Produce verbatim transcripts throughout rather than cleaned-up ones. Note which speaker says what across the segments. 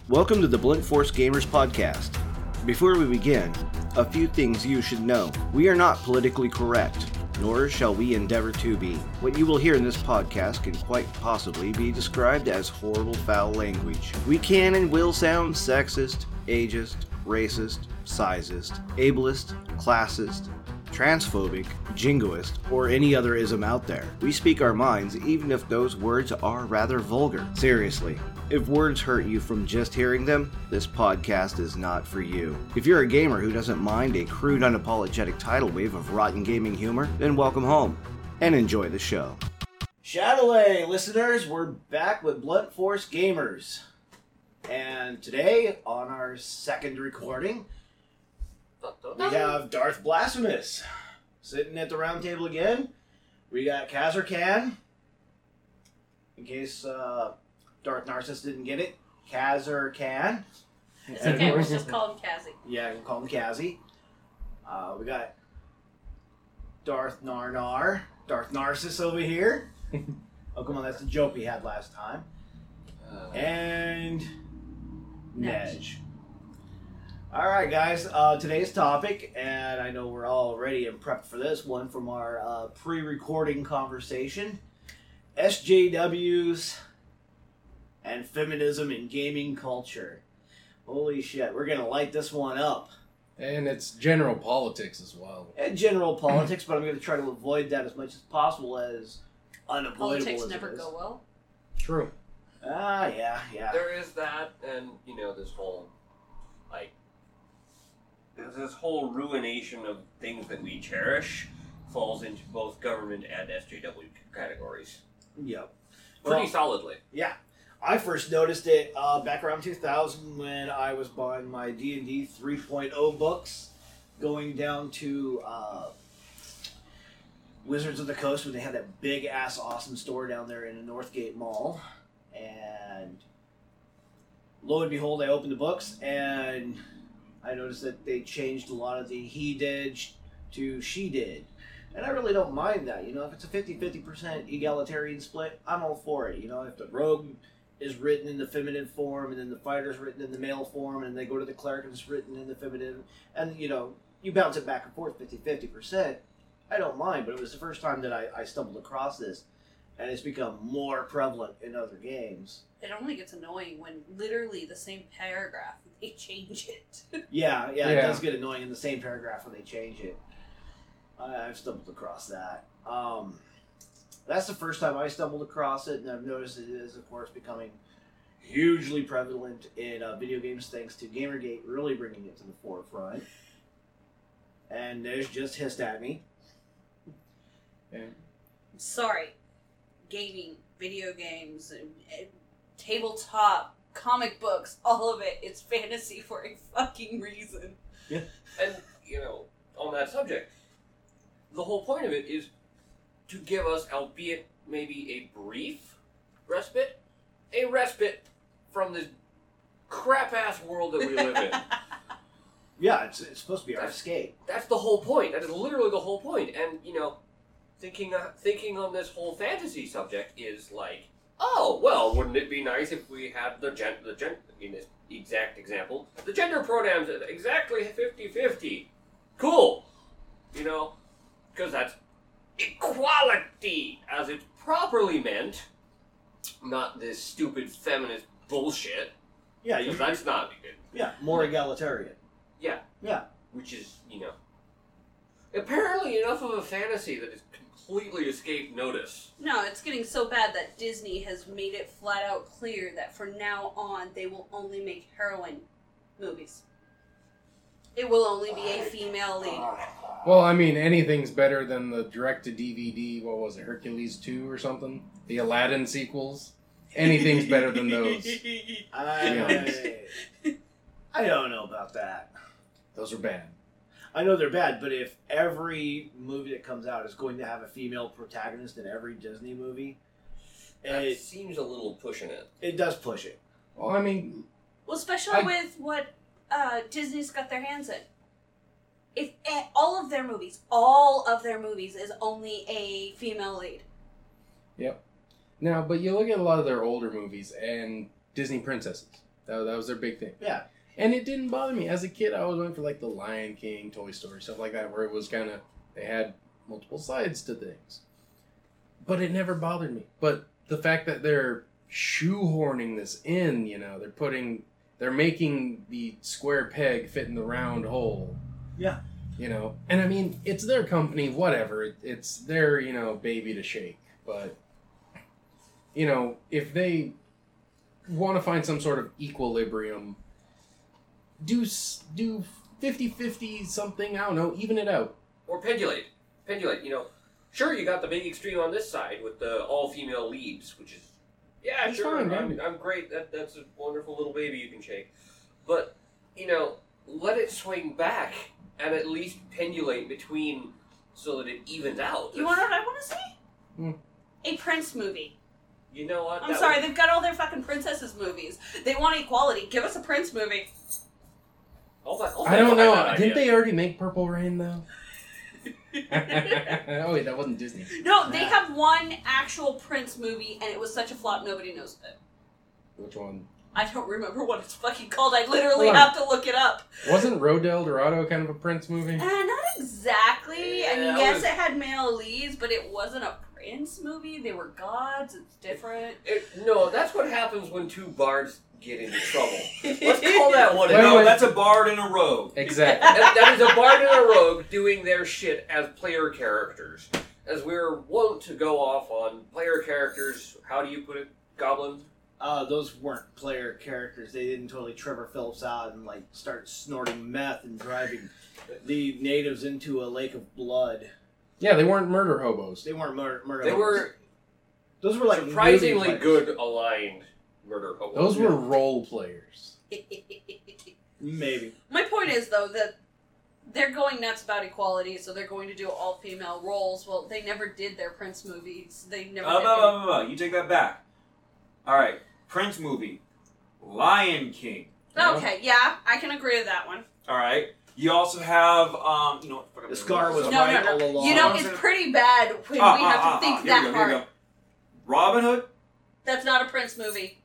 Speaker 1: Welcome to the Blunt Force Gamers podcast. Before we begin, a few things you should know. We are not politically correct, nor shall we endeavor to be. What you will hear in this podcast can quite possibly be described as horrible foul language. We can and will sound sexist, ageist, racist, sizist, ableist, classist, transphobic, jingoist, or any other ism out there. We speak our minds even if those words are rather vulgar. Seriously, if words hurt you from just hearing them, this podcast is not for you. If you're a gamer who doesn't mind a crude, unapologetic tidal wave of rotten gaming humor, then welcome home and enjoy the show. Shadowlay listeners, we're back with Blunt Force Gamers. And today, on our second recording, we have Darth Blasphemous sitting at the round table again. We got Kazarkan. In case uh, Darth Narcissus didn't get it, Kazarkan.
Speaker 2: It's okay, we'll just call him Kazzy.
Speaker 1: Yeah, we'll call him Kazzy. Uh, we got Darth Narnar, Darth Narcissus over here. Oh, come on, that's the joke we had last time. Uh, and Nej. Alright guys, uh, today's topic, and I know we're all ready and prepped for this one from our uh, pre-recording conversation, S J Ws and feminism in gaming culture. Holy shit, we're going to light this one up.
Speaker 3: And it's general politics as well.
Speaker 1: And general politics, but I'm going to try to avoid that as much as possible, as unavoidable
Speaker 2: Politics
Speaker 1: as
Speaker 2: never
Speaker 1: it is.
Speaker 2: go well.
Speaker 3: True.
Speaker 1: Ah, yeah, yeah.
Speaker 4: There is that, and, you know, this whole, like, There's this whole ruination of things that we cherish falls into both government and S J W categories.
Speaker 1: Yep.
Speaker 4: Pretty
Speaker 1: Well,
Speaker 4: solidly.
Speaker 1: Yeah. I first noticed it uh, back around two thousand when I was buying my D and D three point oh books, going down to uh, Wizards of the Coast when they had that big-ass awesome store down there in the Northgate Mall. And lo and behold, I opened the books, and I noticed that they changed a lot of the he did to she did. And I really don't mind that. You know, if it's a fifty-fifty percent egalitarian split, I'm all for it. You know, if the rogue is written in the feminine form, and then the fighter's written in the male form, and they go to the cleric and it's written in the feminine, and, you know, you bounce it back and forth fifty-fifty percent, I don't mind. But it was the first time that I, I stumbled across this, and it's become more prevalent in other games.
Speaker 2: It only gets annoying when literally the same paragraph, they change it.
Speaker 1: Yeah, yeah, it
Speaker 3: Yeah.
Speaker 1: does get annoying in the same paragraph when they change it. I, I've stumbled across that. Um, that's the first time I stumbled across it, and I've noticed it is, of course, becoming hugely prevalent in uh, video games thanks to Gamergate really bringing it to the forefront. And there's just hissed at me.
Speaker 3: Yeah.
Speaker 2: Sorry. Gaming, video games, uh, tabletop, comic books, all of it. It's fantasy for a fucking reason.
Speaker 1: Yeah.
Speaker 4: And, you know, on that subject, the whole point of it is to give us, albeit maybe a brief respite, a respite from this crap-ass world that we live in.
Speaker 1: Yeah, it's, it's supposed to be our
Speaker 4: That's-
Speaker 1: escape.
Speaker 4: That's the whole point. That is literally the whole point. And, you know, thinking uh, thinking on this whole fantasy subject is like, oh, well, wouldn't it be nice if we had the gen, the gen, in this exact example, the gender pronouns at exactly fifty-fifty. Cool. You know, because that's equality as it's properly meant, not this stupid feminist bullshit.
Speaker 1: Yeah, you,
Speaker 4: Because that's not good.
Speaker 1: yeah, more egalitarian.
Speaker 4: Yeah.
Speaker 1: Yeah.
Speaker 4: Which is, you know, apparently enough of a fantasy that has completely escaped notice.
Speaker 2: No, it's getting so bad that Disney has made it flat out clear that from now on they will only make heroine movies. It will only be a female lead.
Speaker 3: Well, I mean, anything's better than the direct-to-D V D, what was it, Hercules two or something? The Aladdin sequels? Anything's better than those.
Speaker 1: I, I don't know about that.
Speaker 3: Those are bad.
Speaker 1: I know they're bad, but if every movie that comes out is going to have a female protagonist in every Disney movie,
Speaker 4: That
Speaker 1: it,
Speaker 4: seems a little pushing it.
Speaker 1: it does push it.
Speaker 3: Well, I mean,
Speaker 2: Well, especially
Speaker 3: I-
Speaker 2: with what uh, Disney's got their hands in. If eh, all of their movies, all of their movies is only a female lead.
Speaker 3: Yep. Now, but you look at a lot of their older movies and Disney princesses. That, that was their big thing.
Speaker 1: Yeah.
Speaker 3: And it didn't bother me. As a kid, I always went for like the Lion King, Toy Story, stuff like that, where it was kind of, they had multiple sides to things. But it never bothered me. But the fact that they're shoehorning this in, you know, they're putting, they're making the square peg fit in the round hole.
Speaker 1: Yeah.
Speaker 3: You know, and I mean, it's their company, whatever. It, it's their, you know, baby to shake. But, you know, if they want to find some sort of equilibrium, do do fifty-fifty something, I don't know, even it out.
Speaker 4: Or pendulate. Pendulate, you know. Sure, you got the big extreme on this side with the all-female leads, which is, yeah,
Speaker 3: It's
Speaker 4: sure,
Speaker 3: fine,
Speaker 4: I'm,
Speaker 3: yeah.
Speaker 4: I'm great. That That's a wonderful little baby you can shake. But, you know, let it swing back and at least pendulate between so that it evens out.
Speaker 2: You want to know what I want to see?
Speaker 3: Hmm.
Speaker 2: A Prince movie.
Speaker 4: You know what?
Speaker 2: I'm
Speaker 4: That
Speaker 2: sorry,
Speaker 4: would-
Speaker 2: they've got all their fucking princesses movies. They want equality. Give us a Prince movie.
Speaker 4: I'll buy- I'll
Speaker 3: I
Speaker 4: buy
Speaker 3: don't
Speaker 4: that
Speaker 3: know.
Speaker 4: idea.
Speaker 3: Didn't they already make Purple Rain, though? Oh, wait, that wasn't Disney.
Speaker 2: No, they have one actual Prince movie, and it was such a flop, nobody knows it.
Speaker 3: Which one?
Speaker 2: I don't remember what it's fucking called. I literally
Speaker 3: Hold on.
Speaker 2: have to look it up.
Speaker 3: Wasn't Road El Dorado kind of a Prince movie?
Speaker 2: Uh, not exactly.
Speaker 4: Yeah,
Speaker 2: and
Speaker 4: that
Speaker 2: yes,
Speaker 4: was-
Speaker 2: it had male leads, but it wasn't a Prince movie. They were gods. It's different.
Speaker 4: It, no, that's what happens when two bards get into trouble. Let's call that one.
Speaker 3: Wait,
Speaker 4: a-
Speaker 5: no,
Speaker 3: wait.
Speaker 5: that's a bard and a rogue.
Speaker 3: Exactly.
Speaker 4: that, that is a bard and a rogue doing their shit as player characters. As we're wont to go off on player characters, how do you put it, Goblin?
Speaker 1: Uh, those weren't player characters. They didn't totally Trevor Phillips out and like start snorting meth and driving the natives into a lake of blood.
Speaker 3: Yeah, they weren't murder hobos.
Speaker 1: They weren't murder. murder
Speaker 4: They were
Speaker 1: Those were like
Speaker 4: surprisingly
Speaker 1: movie
Speaker 4: good aligned murder hobos.
Speaker 3: Those were role players.
Speaker 1: players. Maybe.
Speaker 2: My point is, though, that they're going nuts about equality, so they're going to do all-female roles. Well, they never did their Prince movies. They never
Speaker 5: Uh,
Speaker 2: did.
Speaker 5: blah, blah, blah, blah. You take that back. All right, Prince movie, Lion King.
Speaker 2: Okay, yeah, I can agree with that one.
Speaker 5: All right. You also have, um, you know what? fuck,
Speaker 1: The scar was
Speaker 2: No,
Speaker 1: right
Speaker 2: no,
Speaker 1: all
Speaker 2: no.
Speaker 1: along.
Speaker 2: You know,
Speaker 5: I'm
Speaker 2: it's
Speaker 5: saying-
Speaker 2: pretty bad when
Speaker 5: Ah,
Speaker 2: we
Speaker 5: ah,
Speaker 2: have to
Speaker 5: ah,
Speaker 2: think
Speaker 5: ah, here
Speaker 2: that
Speaker 5: we go, here we
Speaker 2: hard.
Speaker 5: go. Robin Hood.
Speaker 2: That's not a Prince movie.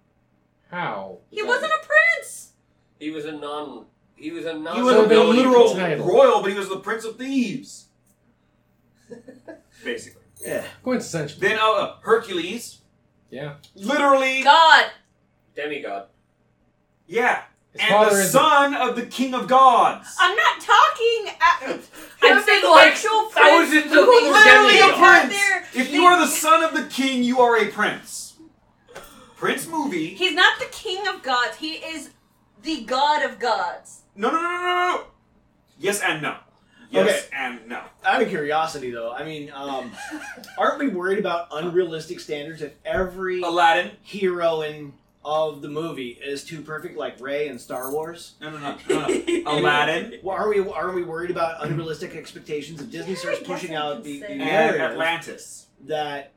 Speaker 3: How?
Speaker 2: He wasn't a prince!
Speaker 4: He was a non. He was a non.
Speaker 5: He was
Speaker 3: So
Speaker 5: a
Speaker 3: the
Speaker 5: literal
Speaker 3: title.
Speaker 5: royal, but he was the Prince of Thieves. Basically.
Speaker 1: Yeah.
Speaker 3: Quintessential.
Speaker 5: Then uh, uh, Hercules.
Speaker 3: Yeah.
Speaker 5: Literally.
Speaker 2: God!
Speaker 4: demigod.
Speaker 5: Yeah.
Speaker 3: His
Speaker 5: And
Speaker 3: father
Speaker 5: the
Speaker 3: is
Speaker 5: son of the King of Gods.
Speaker 2: I'm not talking at...
Speaker 4: I'm saying like thousands of
Speaker 2: movie.
Speaker 4: other
Speaker 5: Literally a
Speaker 2: They
Speaker 4: demigods.
Speaker 2: have
Speaker 5: prince.
Speaker 2: their-
Speaker 5: If
Speaker 2: they-
Speaker 5: you are the son of the king, you are a prince. Prince movie.
Speaker 2: He's not the king of gods. He is the god of gods.
Speaker 5: No, no, no, no, no, no. Yes and no. Yes and no.
Speaker 1: Out of curiosity, though, I mean, um, aren't we worried about unrealistic standards if every
Speaker 5: Aladdin.
Speaker 1: heroine of the movie is too perfect, like Rey in Star Wars?
Speaker 5: No, no, no, no, no. Aladdin
Speaker 1: Well, are we are we worried about unrealistic expectations if Disney
Speaker 2: Yeah,
Speaker 1: starts
Speaker 2: I guess
Speaker 1: pushing
Speaker 2: I
Speaker 1: out
Speaker 2: can
Speaker 1: the,
Speaker 2: say
Speaker 1: the
Speaker 2: that.
Speaker 5: and
Speaker 1: narrative
Speaker 5: Atlantis.
Speaker 1: that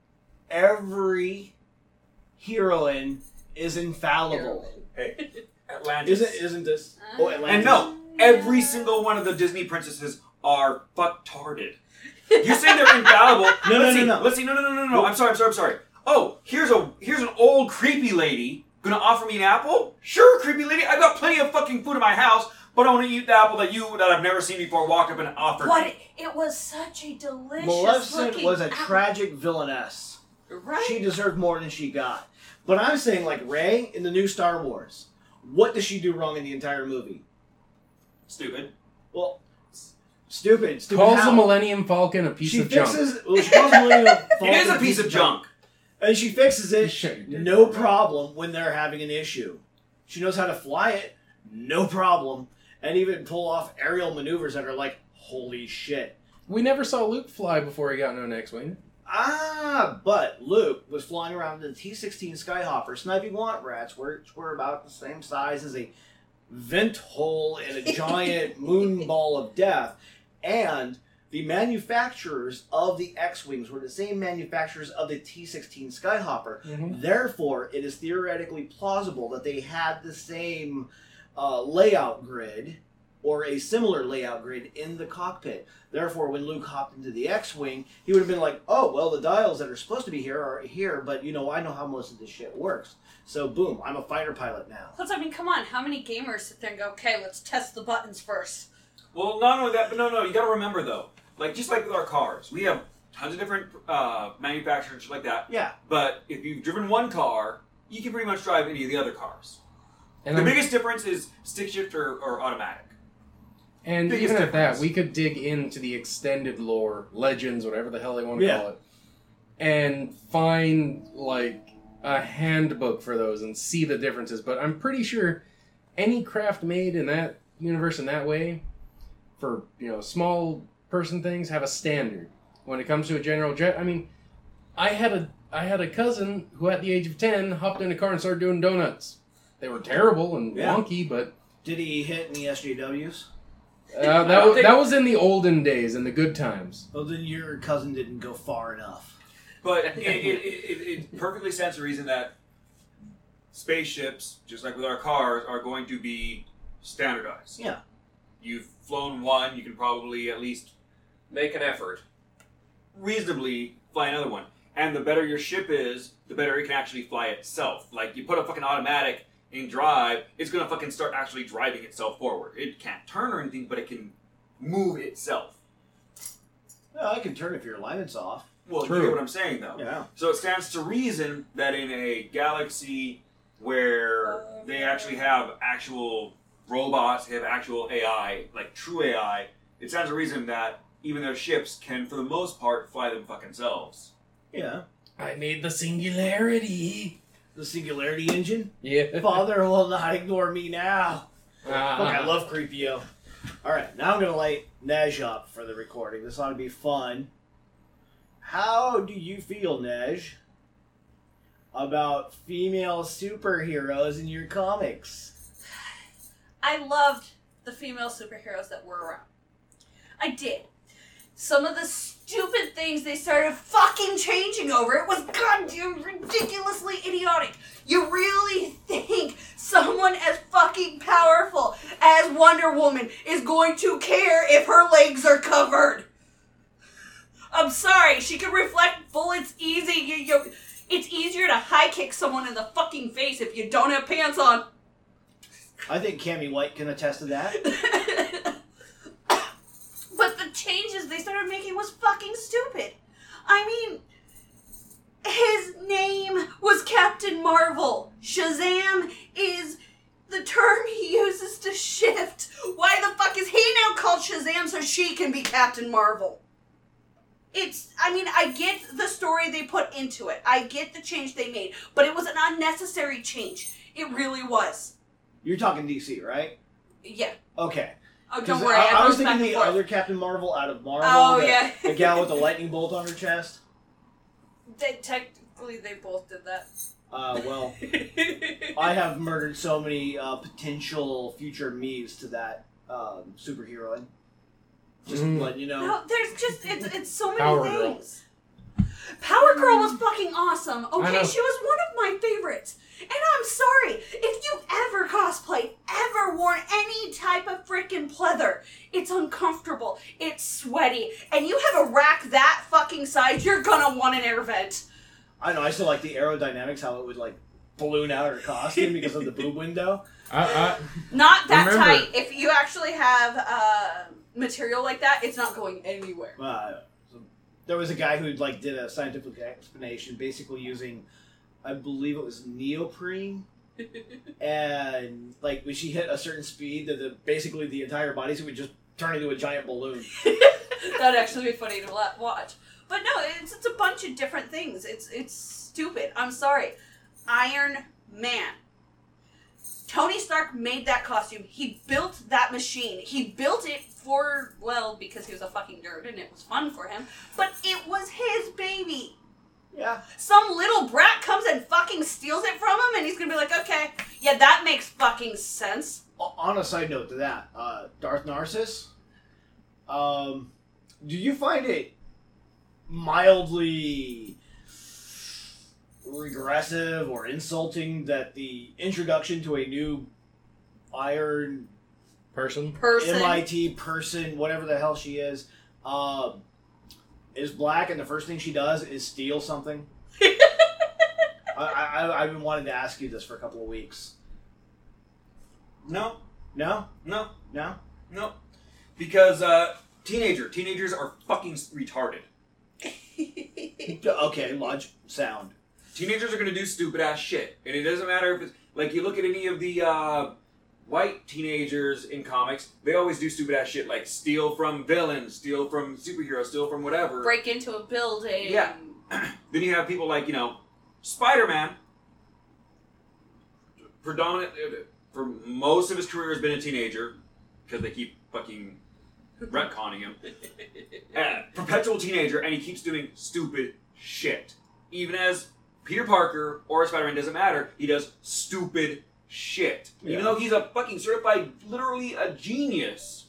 Speaker 1: every heroine is infallible?
Speaker 5: Hey, Atlantis.
Speaker 1: Isn't isn't this? Oh, Atlantis.
Speaker 5: And no, every single one of the Disney princesses are fucktarded. You're saying they're infallible?
Speaker 1: No, no,
Speaker 5: let's
Speaker 1: no,
Speaker 5: see,
Speaker 1: no.
Speaker 5: Let's see. No, no, no, no, no. I'm sorry. I'm sorry. I'm sorry. Oh, here's a here's an old creepy lady gonna offer me an apple. Sure, creepy lady. I've got plenty of fucking food in my house, but I want to eat the apple that you that I've never seen before walk up and offer.
Speaker 2: But
Speaker 5: me.
Speaker 2: it was such a delicious
Speaker 1: Maleficent
Speaker 2: looking
Speaker 1: was a
Speaker 2: apple.
Speaker 1: tragic villainess.
Speaker 2: Right?
Speaker 1: She deserved more than she got. But I'm saying, like Rey in the new Star Wars, what does she do wrong in the entire movie?
Speaker 5: Stupid.
Speaker 1: Well, s- stupid. Stupid.
Speaker 3: Calls
Speaker 1: how?
Speaker 3: the Millennium Falcon a piece
Speaker 1: she
Speaker 3: of junk.
Speaker 1: fixes. Well, she calls the Millennium
Speaker 5: It
Speaker 1: Falcon
Speaker 5: is a piece of junk.
Speaker 1: and she fixes it.
Speaker 3: Shut your dick.
Speaker 1: No problem when they're having an issue. She knows how to fly it. No problem. And even pull off aerial maneuvers that are like, holy shit.
Speaker 3: We never saw Luke fly before he got no X-Wing.
Speaker 1: Ah, but Luke was flying around in the T sixteen Skyhopper, sniping want rats, which were about the same size as a vent hole in a giant moon ball of death. And the manufacturers of the X-Wings were the same manufacturers of the T sixteen Skyhopper.
Speaker 3: Mm-hmm.
Speaker 1: Therefore, it is theoretically plausible that they had the same uh, layout grid or a similar layout grid in the cockpit. Therefore, when Luke hopped into the X-Wing, he would have been like, oh, well, the dials that are supposed to be here are here, but, you know, I know how most of this shit works. So, boom, I'm a fighter pilot now.
Speaker 2: Plus, I mean, come on, how many gamers sit there and go, okay, let's test the buttons first?
Speaker 5: Well, not only that, but no, no, you gotta remember, though. Like, just like with our cars, we have tons of different uh, manufacturers like that.
Speaker 1: Yeah.
Speaker 5: But if you've driven one car, you can pretty much drive any of the other cars.
Speaker 3: And
Speaker 5: the
Speaker 3: I'm-
Speaker 5: biggest difference is stick shift or, or automatic.
Speaker 3: And
Speaker 5: Biggest
Speaker 3: even at
Speaker 5: difference.
Speaker 3: that, we could dig into the extended lore, legends, whatever the hell they want to
Speaker 1: Yeah.
Speaker 3: call it, and find, like, a handbook for those and see the differences. But I'm pretty sure any craft made in that universe in that way, for, you know, small person things, have a standard. When it comes to a general jet, I mean, I had a I had a cousin who at the age of ten hopped in a car and started doing donuts. They were terrible and
Speaker 1: Yeah.
Speaker 3: wonky, but...
Speaker 1: Did he hit any S J Ws?
Speaker 3: Uh, that, was, that was in the olden days, in the good times.
Speaker 1: Well, then your cousin didn't go far enough.
Speaker 5: But it, it, it, it, it perfectly stands to reason that spaceships, just like with our cars, are going to be standardized.
Speaker 1: Yeah.
Speaker 5: You've flown one, you can probably at least
Speaker 4: Make an effort.
Speaker 5: reasonably fly another one. And the better your ship is, the better it can actually fly itself. Like, you put a fucking automatic in drive, it's gonna fucking start actually driving itself forward. It can't turn or anything, but it can move itself.
Speaker 1: Well, I can turn if your alignment's off.
Speaker 5: Well,
Speaker 3: True.
Speaker 5: you get what I'm saying, though.
Speaker 1: Yeah.
Speaker 5: So it stands to reason that in a galaxy where they actually have actual robots, they have actual A I, like true A I, it stands to reason that even their ships can, for the most part, fly them fucking selves.
Speaker 1: Yeah.
Speaker 3: I made the singularity.
Speaker 1: The Singularity engine?
Speaker 3: Yeah.
Speaker 1: Father will not ignore me now.
Speaker 3: Ah.
Speaker 1: Look, I love Creepio. Alright, now I'm going to light Nej up for the recording. This ought to be fun. How do you feel, Nej, about female superheroes in your comics?
Speaker 2: I loved the female superheroes that were around. I did. Some of the stupid things they started fucking changing over, it was goddamn ridiculously idiotic. You really think someone as fucking powerful as Wonder Woman is going to care if her legs are covered? I'm sorry, she can reflect bullets easy. You, you, it's easier to high kick someone in the fucking face if you don't have pants on.
Speaker 1: I think Cammy White can attest to that.
Speaker 2: But the changes they started making was fucking stupid. I mean, his name was Captain Marvel. Shazam is the term he uses to shift. Why the fuck is he now called Shazam so she can be Captain Marvel? It's, I mean, I get the story they put into it. I get the change they made. But it was an unnecessary change. It really was.
Speaker 1: You're talking D C, right?
Speaker 2: Yeah.
Speaker 1: Okay.
Speaker 2: Oh,
Speaker 1: 'Cause
Speaker 2: don't worry.
Speaker 1: I, I
Speaker 2: I
Speaker 1: was
Speaker 2: back
Speaker 1: thinking
Speaker 2: and
Speaker 1: the
Speaker 2: forth.
Speaker 1: other Captain Marvel out of Marvel.
Speaker 2: Oh,
Speaker 1: the,
Speaker 2: yeah.
Speaker 1: the gal with the lightning bolt on her chest.
Speaker 2: They, technically, they both did that.
Speaker 1: Uh, well, I have murdered so many uh, potential future me's to that um, superheroine. Just
Speaker 3: Mm.
Speaker 1: letting you know.
Speaker 2: No, there's just, it's, it's so many
Speaker 3: Power Girl.
Speaker 2: things. Power Girl was fucking awesome.
Speaker 3: I
Speaker 2: Okay,
Speaker 3: know.
Speaker 2: she was one of my favorites. And I'm sorry, if you've ever cosplayed, ever worn any type of freaking pleather, it's uncomfortable, it's sweaty, and you have a rack that fucking size, you're gonna want an air vent.
Speaker 1: I know, I still like the aerodynamics, how it would like balloon out her costume because of the boob window.
Speaker 3: I, I,
Speaker 2: Not that
Speaker 3: Remember-
Speaker 2: tight. If you actually have uh, material like that, it's not going anywhere.
Speaker 1: Uh, so there was a guy who like did a scientific explanation, basically using, I believe it was neoprene, and like when she hit a certain speed, that the basically the entire bodysuit would just turn into a giant balloon.
Speaker 2: That'd actually be funny to la- watch. But no, it's it's a bunch of different things. It's it's stupid. I'm sorry. Iron Man. Tony Stark made that costume. He built that machine. He built it for, well, because he was a fucking nerd and it was fun for him. But it was his baby.
Speaker 1: Yeah.
Speaker 2: Some little brat comes and fucking steals it from him and he's gonna be like, okay, yeah, that makes fucking sense.
Speaker 1: On a side note to that, uh, Darth Narcissus, um, do you find it mildly regressive or insulting that the introduction to a new Iron
Speaker 3: Person.
Speaker 2: person.
Speaker 1: M I T person, whatever the hell she is, um, is black, and the first thing she does is steal something. I, I, I've been wanting to ask you this for a couple of weeks.
Speaker 5: No,
Speaker 1: No?
Speaker 5: no,
Speaker 1: No?
Speaker 5: no. Because uh, teenager, teenagers are fucking retarded.
Speaker 1: Okay, lodge, sound.
Speaker 5: Teenagers are gonna do stupid ass shit, and it doesn't matter if it's like you look at any of the uh, white teenagers in comics. They always do stupid ass shit, like steal from villains, steal from superheroes, steal from whatever.
Speaker 2: Break into a building.
Speaker 5: Yeah. Then you have people like you know, Spider-Man. Predominant for most of his career has been a teenager because they keep fucking retconning him. Uh, perpetual teenager, and he keeps doing stupid shit. Even as Peter Parker or Spider-Man, doesn't matter, he does stupid shit.
Speaker 1: Yeah.
Speaker 5: Even though he's a fucking certified, literally a genius,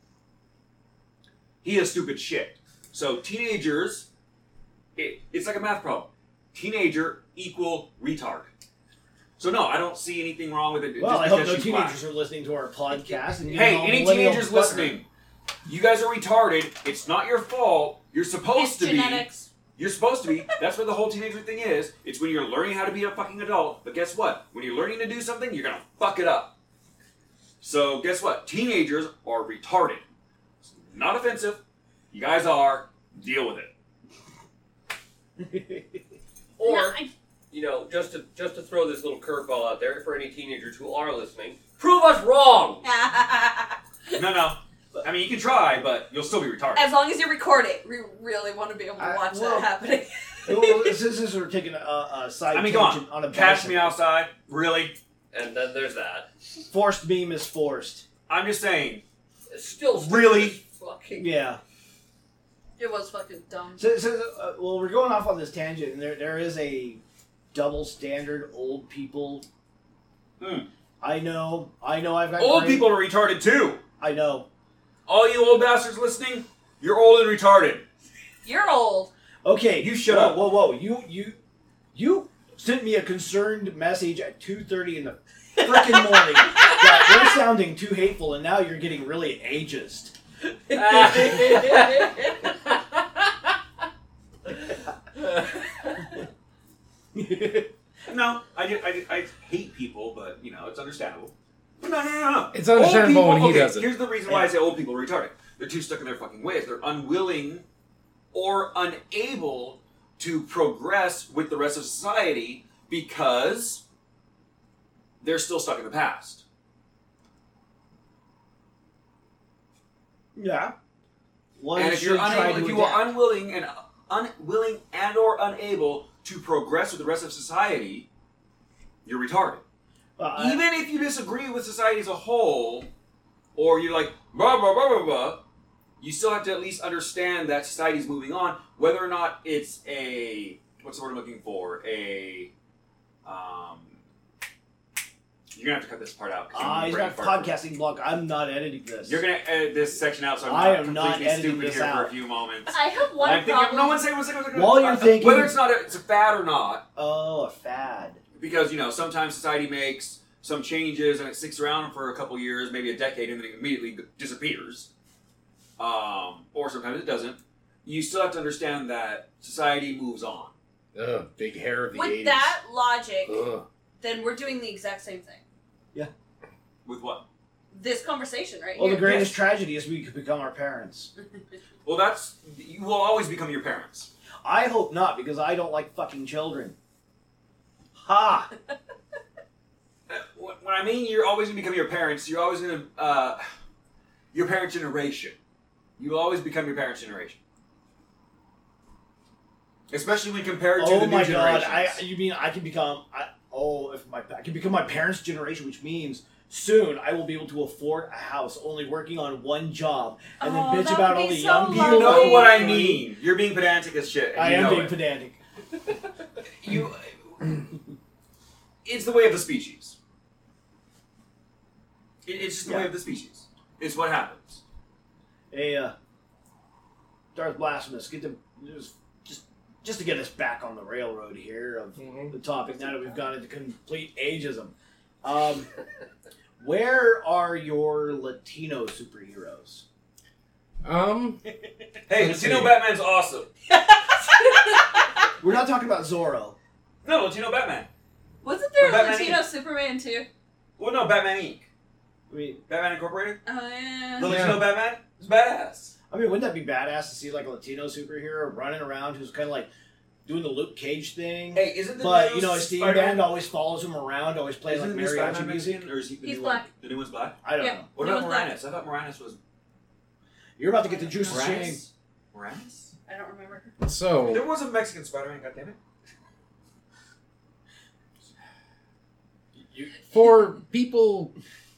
Speaker 5: he does stupid shit. So teenagers, it, it's like a math problem. Teenager equal retard. So no, I don't see anything wrong with it.
Speaker 1: Well,
Speaker 5: just
Speaker 1: I hope
Speaker 5: because
Speaker 1: no
Speaker 5: she's
Speaker 1: teenagers
Speaker 5: black.
Speaker 1: are listening to our podcast. And
Speaker 5: Hey,
Speaker 1: getting all
Speaker 5: any
Speaker 1: millennial
Speaker 5: teenagers
Speaker 1: butthurt.
Speaker 5: listening, you guys are retarded. It's not your fault. You're supposed
Speaker 2: It's
Speaker 5: to
Speaker 2: genetics.
Speaker 5: be. You're supposed to be. That's what the whole teenager thing is. It's when you're learning how to be a fucking adult. But guess what? When you're learning to do something, you're gonna fuck it up. So guess what? Teenagers are retarded. It's not offensive. You guys are. Deal with it.
Speaker 4: Or,
Speaker 2: No, I-
Speaker 4: you know, just to just to throw this little curveball out there for any teenagers who are listening, prove us wrong.
Speaker 5: No, no. I mean, you can try, but you'll still be retarded.
Speaker 2: As long as you record it, we really want to be able to
Speaker 1: I-
Speaker 2: watch
Speaker 1: well-
Speaker 2: that happening.
Speaker 1: Well, this is this is we're taking a, a side
Speaker 5: I mean, come
Speaker 1: tangent
Speaker 5: on.
Speaker 1: on a
Speaker 5: Catch me
Speaker 1: bicycle.
Speaker 5: outside. Really?
Speaker 4: And then there's that.
Speaker 1: Forced beam is forced.
Speaker 5: I'm just saying.
Speaker 4: It's still
Speaker 5: Really?
Speaker 4: fucking.
Speaker 1: Yeah.
Speaker 2: It was fucking dumb.
Speaker 1: So, so uh, well, we're going off on this tangent, and there there is a double standard old people.
Speaker 5: Hmm.
Speaker 1: I know, I know. I've got
Speaker 5: Old
Speaker 1: great-
Speaker 5: people are retarded too.
Speaker 1: I know.
Speaker 5: All you old bastards listening, you're old and retarded.
Speaker 2: You're old.
Speaker 1: Okay,
Speaker 5: You shut
Speaker 1: whoa,
Speaker 5: up.
Speaker 1: Whoa, whoa! You you you sent me a concerned message at two thirty in the freaking morning that we're sounding too hateful, and now you're getting really ageist.
Speaker 5: No, I, ju- I, ju- I hate people, but you know it's understandable. No, no, no, no.
Speaker 3: It's understandable
Speaker 5: Old
Speaker 3: when he
Speaker 5: people- okay,
Speaker 3: does it.
Speaker 5: Here's the reason why I say old people are retarded. They're too stuck in their fucking ways. They're unwilling or unable to progress with the rest of society because they're still stuck in the past.
Speaker 1: Yeah. One
Speaker 5: and if you're
Speaker 1: should try
Speaker 5: unable,
Speaker 1: to
Speaker 5: if you are
Speaker 1: adapt.
Speaker 5: unwilling and unwilling and or unable to progress with the rest of society, you're retarded.
Speaker 1: Uh, I-
Speaker 5: Even if you disagree with society as a whole, or you're like blah blah blah blah blah, you still have to at least understand that society's moving on, whether or not it's a what's the word I'm looking for? A um. You're gonna have to cut this part out. 'cause I'm
Speaker 1: Ah, he's
Speaker 5: brain
Speaker 1: got
Speaker 5: fart.
Speaker 1: podcasting block. I'm not editing this.
Speaker 5: You're gonna edit this section out, so I'm
Speaker 1: I
Speaker 5: not
Speaker 1: am not
Speaker 5: completely
Speaker 1: editing
Speaker 5: stupid
Speaker 1: this
Speaker 5: here for
Speaker 1: out.
Speaker 5: a few moments.
Speaker 2: I have one
Speaker 5: I'm thinking,
Speaker 2: problem.
Speaker 5: no one say one second, one second.
Speaker 1: While you're
Speaker 5: Uh,
Speaker 1: thinking-
Speaker 5: whether it's not a, it's a fad or not,
Speaker 1: Oh, a fad.
Speaker 5: because you know sometimes society makes some changes and it sticks around for a couple years, maybe a decade, and then it immediately disappears. Um, or sometimes it doesn't. You still have to understand that society moves on.
Speaker 3: Ugh, big hair of the
Speaker 2: With
Speaker 3: eighties.
Speaker 2: that logic,
Speaker 3: Ugh.
Speaker 2: then we're doing the exact same thing.
Speaker 5: With what?
Speaker 2: This conversation right
Speaker 1: Well, the
Speaker 2: here.
Speaker 1: greatest tragedy is we could become our parents.
Speaker 5: Well, that's you will always become your parents.
Speaker 1: I hope not, because I don't like fucking children. Ha!
Speaker 5: Uh, When when I mean you're always gonna become your parents, you're always gonna uh, your parent generation. You will always become your parents' generation. Especially when compared to
Speaker 1: Oh
Speaker 5: the new
Speaker 1: my god!
Speaker 5: generations.
Speaker 1: I you mean I can become? I, oh, if my I can become my parents' generation, which means soon I will be able to afford a house, only working on one job, and then
Speaker 2: Oh,
Speaker 1: bitch
Speaker 2: that
Speaker 1: about
Speaker 2: would
Speaker 1: all
Speaker 2: be
Speaker 1: the
Speaker 2: so
Speaker 1: young people.
Speaker 5: You know
Speaker 2: lovely.
Speaker 5: what I mean. You're being pedantic as shit. and
Speaker 1: I
Speaker 5: you
Speaker 1: am
Speaker 5: know
Speaker 1: being
Speaker 5: it.
Speaker 1: pedantic.
Speaker 5: You, it's the way of the species. It, it's just the
Speaker 1: Yeah.
Speaker 5: way of the species. It's what happens.
Speaker 1: Hey, uh, Darth Blasphemous, get to just just just to get us back on the railroad here of
Speaker 3: Mhm.
Speaker 1: the topic. Now that we've gone into complete ageism, um, Where are your Latino superheroes?
Speaker 3: Um,
Speaker 5: Hey,
Speaker 3: Let's
Speaker 5: Latino
Speaker 3: see.
Speaker 5: Batman's awesome.
Speaker 1: We're not talking about Zorro.
Speaker 5: No, Latino Batman.
Speaker 2: Wasn't there
Speaker 5: Or
Speaker 2: a
Speaker 5: Batman
Speaker 2: Latino
Speaker 5: Incorporated.
Speaker 2: Superman too?
Speaker 5: Well, no, Batman Incorporated.
Speaker 1: I mean,
Speaker 5: Batman Incorporated.
Speaker 2: Oh yeah.
Speaker 5: The
Speaker 3: Yeah.
Speaker 5: Latino Batman is badass.
Speaker 1: I mean, wouldn't that be badass to see like a Latino superhero running around who's kind of like doing the Luke Cage thing?
Speaker 5: Hey, isn't the
Speaker 1: But
Speaker 5: new
Speaker 1: you know, his theme
Speaker 5: Spider-Man-
Speaker 1: band always follows him around, always playing
Speaker 5: Isn't
Speaker 1: like
Speaker 5: the new
Speaker 1: mariachi
Speaker 5: Spider-Man
Speaker 1: music.
Speaker 5: Mexican, or is he the
Speaker 2: He's
Speaker 5: new
Speaker 2: black.
Speaker 5: One? The new one's black.
Speaker 1: I don't
Speaker 2: Yeah.
Speaker 1: know.
Speaker 5: What
Speaker 2: He
Speaker 5: about
Speaker 2: was black.
Speaker 5: Moranis? I thought Moranis was
Speaker 1: You're about to get the juices shame.
Speaker 5: Moranis. Moranis.
Speaker 2: I don't remember.
Speaker 3: so
Speaker 5: There was a Mexican Spider-Man. Goddammit. You,
Speaker 3: for people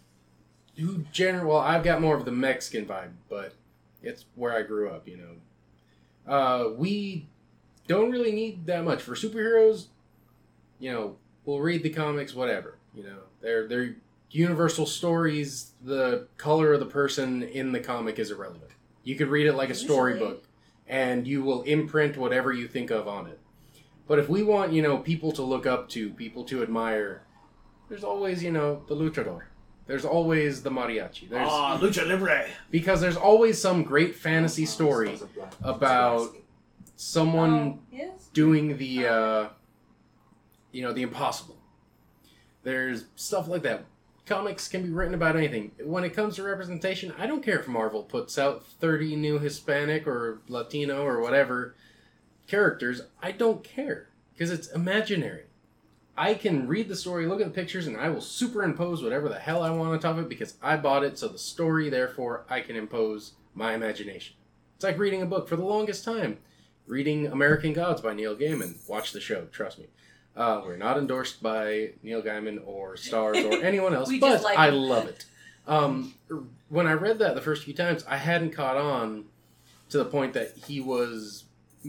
Speaker 3: who general, well, I've got more of the Mexican vibe, but it's where I grew up, you know. Uh, we don't really need that much for superheroes. You know, we'll read the comics, whatever. You know, they're they're universal stories. The color of the person in the comic is irrelevant. You could read it like a
Speaker 2: Usually.
Speaker 3: storybook, and you will imprint whatever you think of on it. But if we want, you know, people to look up to, people to admire, there's always, you know, the luchador. There's always the mariachi. There's
Speaker 1: Ah, lucha libre.
Speaker 3: because there's always some great fantasy story about someone
Speaker 2: Oh, yes.
Speaker 3: doing the, uh, you know, the impossible. There's stuff like that. Comics can be written about anything. When it comes to representation, I don't care if Marvel puts out thirty new Hispanic or Latino or whatever characters. I don't care because it's imaginary. I can read the story, look at the pictures, and I will superimpose whatever the hell I want on top of it because I bought it, so the story, therefore, I can impose my imagination. It's like reading a book for the longest time. Reading American Gods by Neil Gaiman. Watch the show, trust me. Uh, we're not endorsed by Neil Gaiman or Stars or anyone else,
Speaker 2: We
Speaker 3: but
Speaker 2: just like
Speaker 3: I
Speaker 2: him.
Speaker 3: love it. Um, when I read that the first few times, I hadn't caught on to the point that he was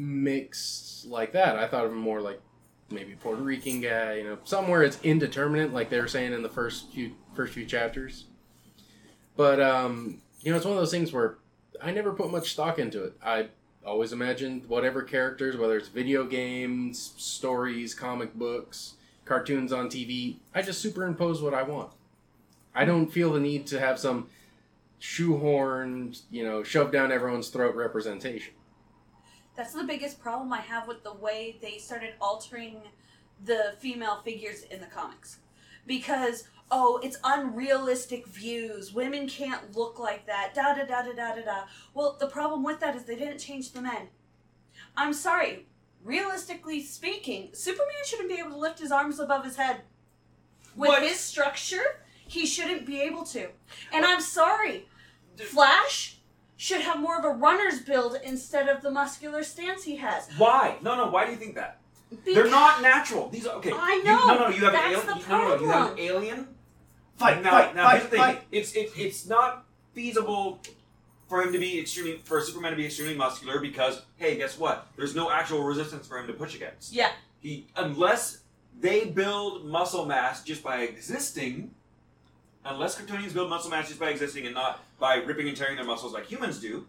Speaker 3: mixed like that. I thought of him more like maybe a Puerto Rican guy, you know, somewhere it's indeterminate, like they were saying in the first few first few chapters. But um, you know, it's one of those things where I never put much stock into it. I always imagined whatever characters, whether it's video games, stories, comic books, cartoons on T V, I just superimpose what I want. I don't feel the need to have some shoehorned, you know, shoved down everyone's throat representation.
Speaker 2: That's the biggest problem I have with the way they started altering the female figures in the comics. Because, oh, it's unrealistic views. Women can't look like that. Da da da da da da da. Well, the problem with that is they didn't change the men. I'm sorry. Realistically speaking, Superman shouldn't be able to lift his arms above his head. With
Speaker 5: What?
Speaker 2: his structure, he shouldn't be able to. And I'm sorry. Flash should have more of a runner's build instead of the muscular stance he has.
Speaker 5: Why? No, no. Why do you think that?
Speaker 2: Because
Speaker 5: They're not natural. These are okay.
Speaker 2: I
Speaker 5: You-
Speaker 2: know,
Speaker 5: no, no. You have
Speaker 2: that's
Speaker 5: an alien.
Speaker 2: the
Speaker 5: No, no, no. You have an
Speaker 2: problem.
Speaker 5: alien.
Speaker 1: Fight,
Speaker 5: now,
Speaker 1: fight,
Speaker 5: now
Speaker 1: fight,
Speaker 5: here's the thing.
Speaker 1: fight.
Speaker 5: It's it, it's not feasible for him to be extremely for Superman to be extremely muscular because hey, guess what? There's no actual resistance for him to push against.
Speaker 2: Yeah.
Speaker 5: He unless they build muscle mass just by existing. Unless Kryptonians build muscle mass just by existing and not by ripping and tearing their muscles like humans do,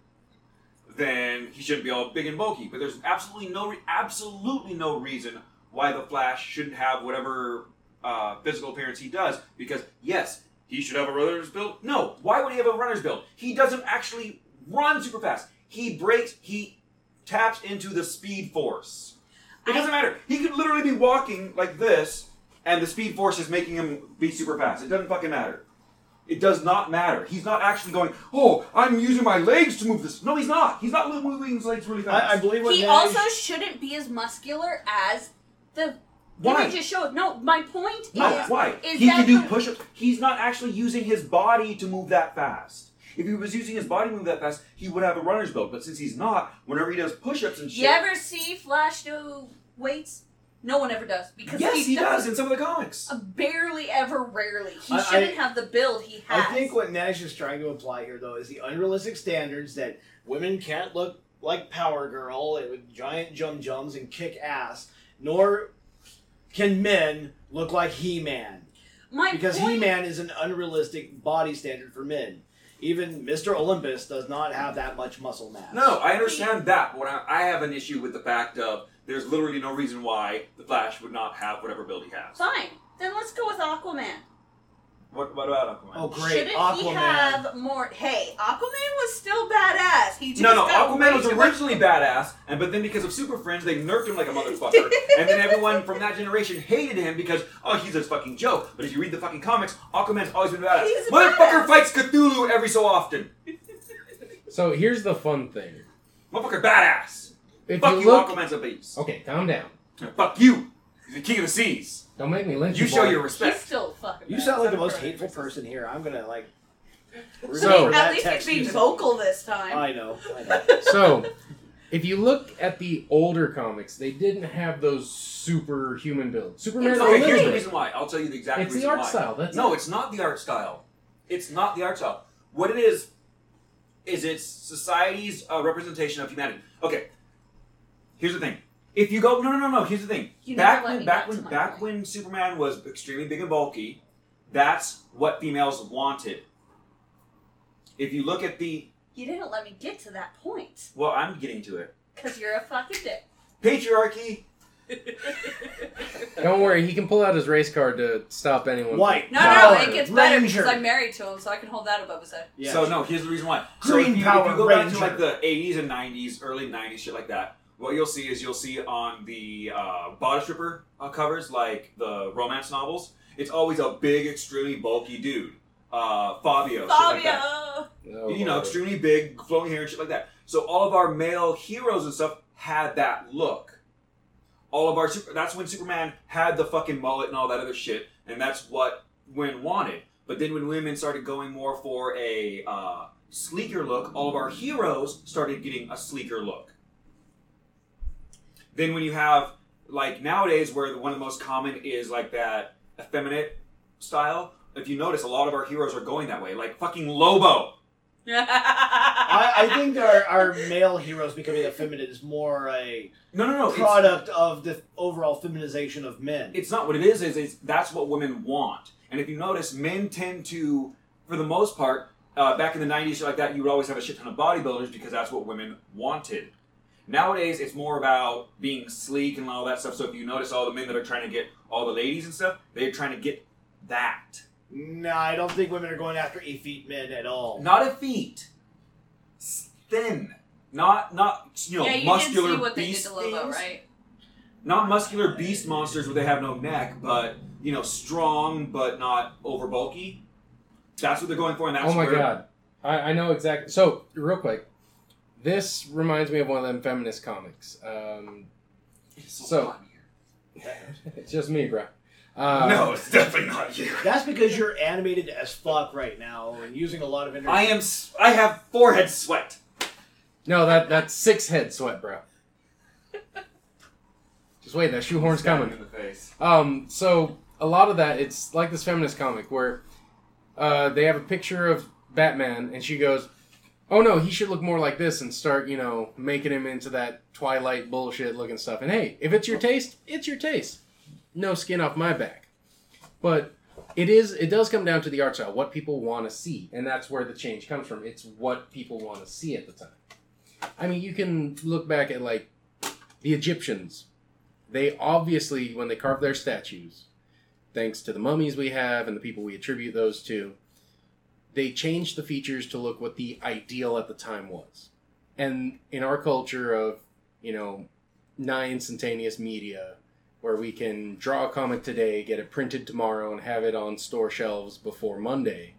Speaker 5: then he shouldn't be all big and bulky. But there's absolutely no re- absolutely no reason why the Flash shouldn't have whatever uh, physical appearance he does. Because yes, he should have a runner's build. No, why would he have a runner's build? He doesn't actually run super fast. He breaks. He taps into the Speed Force. It doesn't matter. He could literally be walking like this, and the Speed Force is making him be super fast. It doesn't fucking matter. It does not matter. He's not actually going, oh, I'm using my legs to move this. No, he's not. He's not moving his legs really fast.
Speaker 1: I, I believe what
Speaker 2: He
Speaker 1: Nash-
Speaker 2: also shouldn't be as muscular as the
Speaker 5: Why?
Speaker 2: image just showed. No, my point
Speaker 5: No,
Speaker 2: is
Speaker 5: why?
Speaker 2: is
Speaker 5: He
Speaker 2: that
Speaker 5: can do
Speaker 2: the-
Speaker 5: push-ups. He's not actually using his body to move that fast. If he was using his body to move that fast, he would have a runner's build. But since he's not, whenever he does push-ups and shit...
Speaker 2: You ever see Flash do weights? No one ever does because
Speaker 5: yes, he does
Speaker 2: doesn't-
Speaker 5: in some of the comics.
Speaker 2: Uh, barely ever, rarely. He
Speaker 1: I-
Speaker 2: shouldn't
Speaker 1: I-
Speaker 2: have the build he
Speaker 1: I
Speaker 2: has.
Speaker 1: think what Nash is trying to apply here, though, is the unrealistic standards that women can't look like Power Girl with giant jum jums and kick ass, nor can men look like He-Man.
Speaker 2: my
Speaker 1: Because
Speaker 2: point,
Speaker 1: He-Man is an unrealistic body standard for men. Even Mister Olympus does not have that much muscle mass.
Speaker 5: No, I understand that, but what I, I have an issue with the fact of there's literally no reason why the Flash would not have whatever build he has.
Speaker 2: Fine. Then let's go with Aquaman.
Speaker 5: What, what about Aquaman?
Speaker 1: Oh, great.
Speaker 2: Shouldn't
Speaker 1: Aquaman.
Speaker 2: he have more? Hey, Aquaman was still badass. He just
Speaker 5: No, no,
Speaker 2: got
Speaker 5: Aquaman
Speaker 2: way
Speaker 5: was
Speaker 2: too much-
Speaker 5: originally badass, and but then because of Super Friends, they nerfed him like a motherfucker, and then everyone from that generation hated him because, oh, he's a fucking joke. But if you read the fucking comics, Aquaman's always been badass.
Speaker 2: He's a
Speaker 5: Motherfucker
Speaker 2: badass.
Speaker 5: fights Cthulhu every so often.
Speaker 3: So here's the fun thing.
Speaker 5: Motherfucker badass.
Speaker 3: If
Speaker 5: Fuck
Speaker 3: you
Speaker 5: you,
Speaker 3: look,
Speaker 5: Aquaman's a beast.
Speaker 3: okay, calm down.
Speaker 5: And fuck you. He's the king of the seas.
Speaker 3: Don't make me lynch
Speaker 5: You
Speaker 3: you.
Speaker 5: show
Speaker 3: boy.
Speaker 5: your
Speaker 2: He's
Speaker 5: respect.
Speaker 2: still fucking.
Speaker 1: You
Speaker 2: badass.
Speaker 1: sound like the
Speaker 2: I'm
Speaker 1: most
Speaker 2: afraid.
Speaker 1: hateful person here. I'm gonna like.
Speaker 3: So-
Speaker 1: remember
Speaker 2: At
Speaker 1: that
Speaker 2: least
Speaker 1: text
Speaker 2: he's being
Speaker 1: you-
Speaker 2: vocal this time.
Speaker 1: I know. I know.
Speaker 3: So, if you look at the older comics, they didn't have those superhuman builds. Superman.
Speaker 2: It's
Speaker 3: a
Speaker 5: Okay,
Speaker 3: little
Speaker 5: here's the
Speaker 3: bit.
Speaker 5: reason why. I'll tell you the exact
Speaker 3: It's the
Speaker 5: reason
Speaker 3: art
Speaker 5: why.
Speaker 3: style, that's
Speaker 5: no,
Speaker 3: it.
Speaker 5: it's not the art style. It's not the art style. What it is, is it's society's uh, representation of humanity. Okay, here's the thing. If you go, no, no, no, no. Here's the thing.
Speaker 2: You
Speaker 5: back
Speaker 2: never let
Speaker 5: when,
Speaker 2: me
Speaker 5: back
Speaker 2: get to
Speaker 5: when,
Speaker 2: my
Speaker 5: back
Speaker 2: point.
Speaker 5: when Superman was extremely big and bulky, that's what females wanted. If you look at the,
Speaker 2: You didn't let me get to that point
Speaker 5: well, I'm getting to it.
Speaker 2: because you're a fucking dick.
Speaker 5: Patriarchy.
Speaker 3: Don't worry, he can pull out his race card to stop anyone.
Speaker 1: White.
Speaker 2: No,
Speaker 1: power,
Speaker 2: no, it gets better
Speaker 1: Ranger.
Speaker 2: because I'm married to him, so I can hold that above his head.
Speaker 1: Yeah.
Speaker 5: So no, here's the reason why.
Speaker 1: Green
Speaker 5: so if you,
Speaker 1: Power
Speaker 5: if you go back to
Speaker 1: Ranger.
Speaker 5: like the eighties and nineties, early nineties, shit like that, what you'll see is you'll see on the uh, body stripper uh, covers, like the romance novels, it's always a big, extremely bulky dude. Uh, Fabio, shit like that.
Speaker 2: Fabio!
Speaker 3: Oh,
Speaker 5: You know,
Speaker 3: Lord.
Speaker 5: extremely big, flowing hair and shit like that. So all of our male heroes and stuff had that look. All of our super, that's when Superman had the fucking mullet and all that other shit, and that's what women wanted. But then when women started going more for a uh, sleeker look, all of our heroes started getting a sleeker look. Then when you have, like nowadays, where one of the most common is like that effeminate style, if you notice, a lot of our heroes are going that way. Like fucking Lobo.
Speaker 1: I, I think our, our male heroes becoming effeminate is more a
Speaker 5: No, no, no. it's-
Speaker 1: product of the overall feminization of men.
Speaker 5: It's not what it is, is it's, that's what women want. And if you notice, men tend to, for the most part, uh, back in the nineties, shit like that, you would always have a shit ton of bodybuilders because that's what women wanted. Nowadays, it's more about being sleek and all that stuff. So if you notice all the men that are trying to get all the ladies and stuff, they're trying to get that.
Speaker 1: No, I don't think women are going after effete men at all.
Speaker 5: Not a feet. S- Thin. Not, not you know,
Speaker 2: yeah, you
Speaker 5: muscular
Speaker 2: did see what they did
Speaker 5: beast
Speaker 2: to Lobo,
Speaker 5: things.
Speaker 2: right?
Speaker 5: Not muscular beast monsters where they have no neck, but, you know, strong but not over bulky. That's what they're going for, and that's
Speaker 3: Oh my
Speaker 5: where...
Speaker 3: god. I, I know exactly. So, real quick. This reminds me of one of them feminist comics. Um,
Speaker 5: It's so,
Speaker 3: So-
Speaker 5: hot in here.
Speaker 3: it's just me, bro. Uh,
Speaker 5: no, it's definitely not you.
Speaker 1: That's because you're animated as fuck right now and using a lot of energy.
Speaker 5: I am. s- I have forehead sweat.
Speaker 3: No, that that's six head sweat, bro. Just wait, that shoehorn's coming.
Speaker 5: In the face.
Speaker 3: Um, so a lot of that, it's like this feminist comic where uh, they have a picture of Batman, and she goes, "Oh no, he should look more like this," and start, you know, making him into that Twilight bullshit looking stuff. And hey, if it's your taste, it's your taste. No skin off my back. But it is, it does come down to the art style, what people want to see, and that's where the change comes from. It's what people want to see at the time. I mean, you can look back at like the Egyptians. They obviously, when they carved their statues, thanks to the mummies we have and the people we attribute those to, they changed the features to look what the ideal at the time was. And in our culture of, you know, nigh-instantaneous media, where we can draw a comic today, get it printed tomorrow, and have it on store shelves before Monday,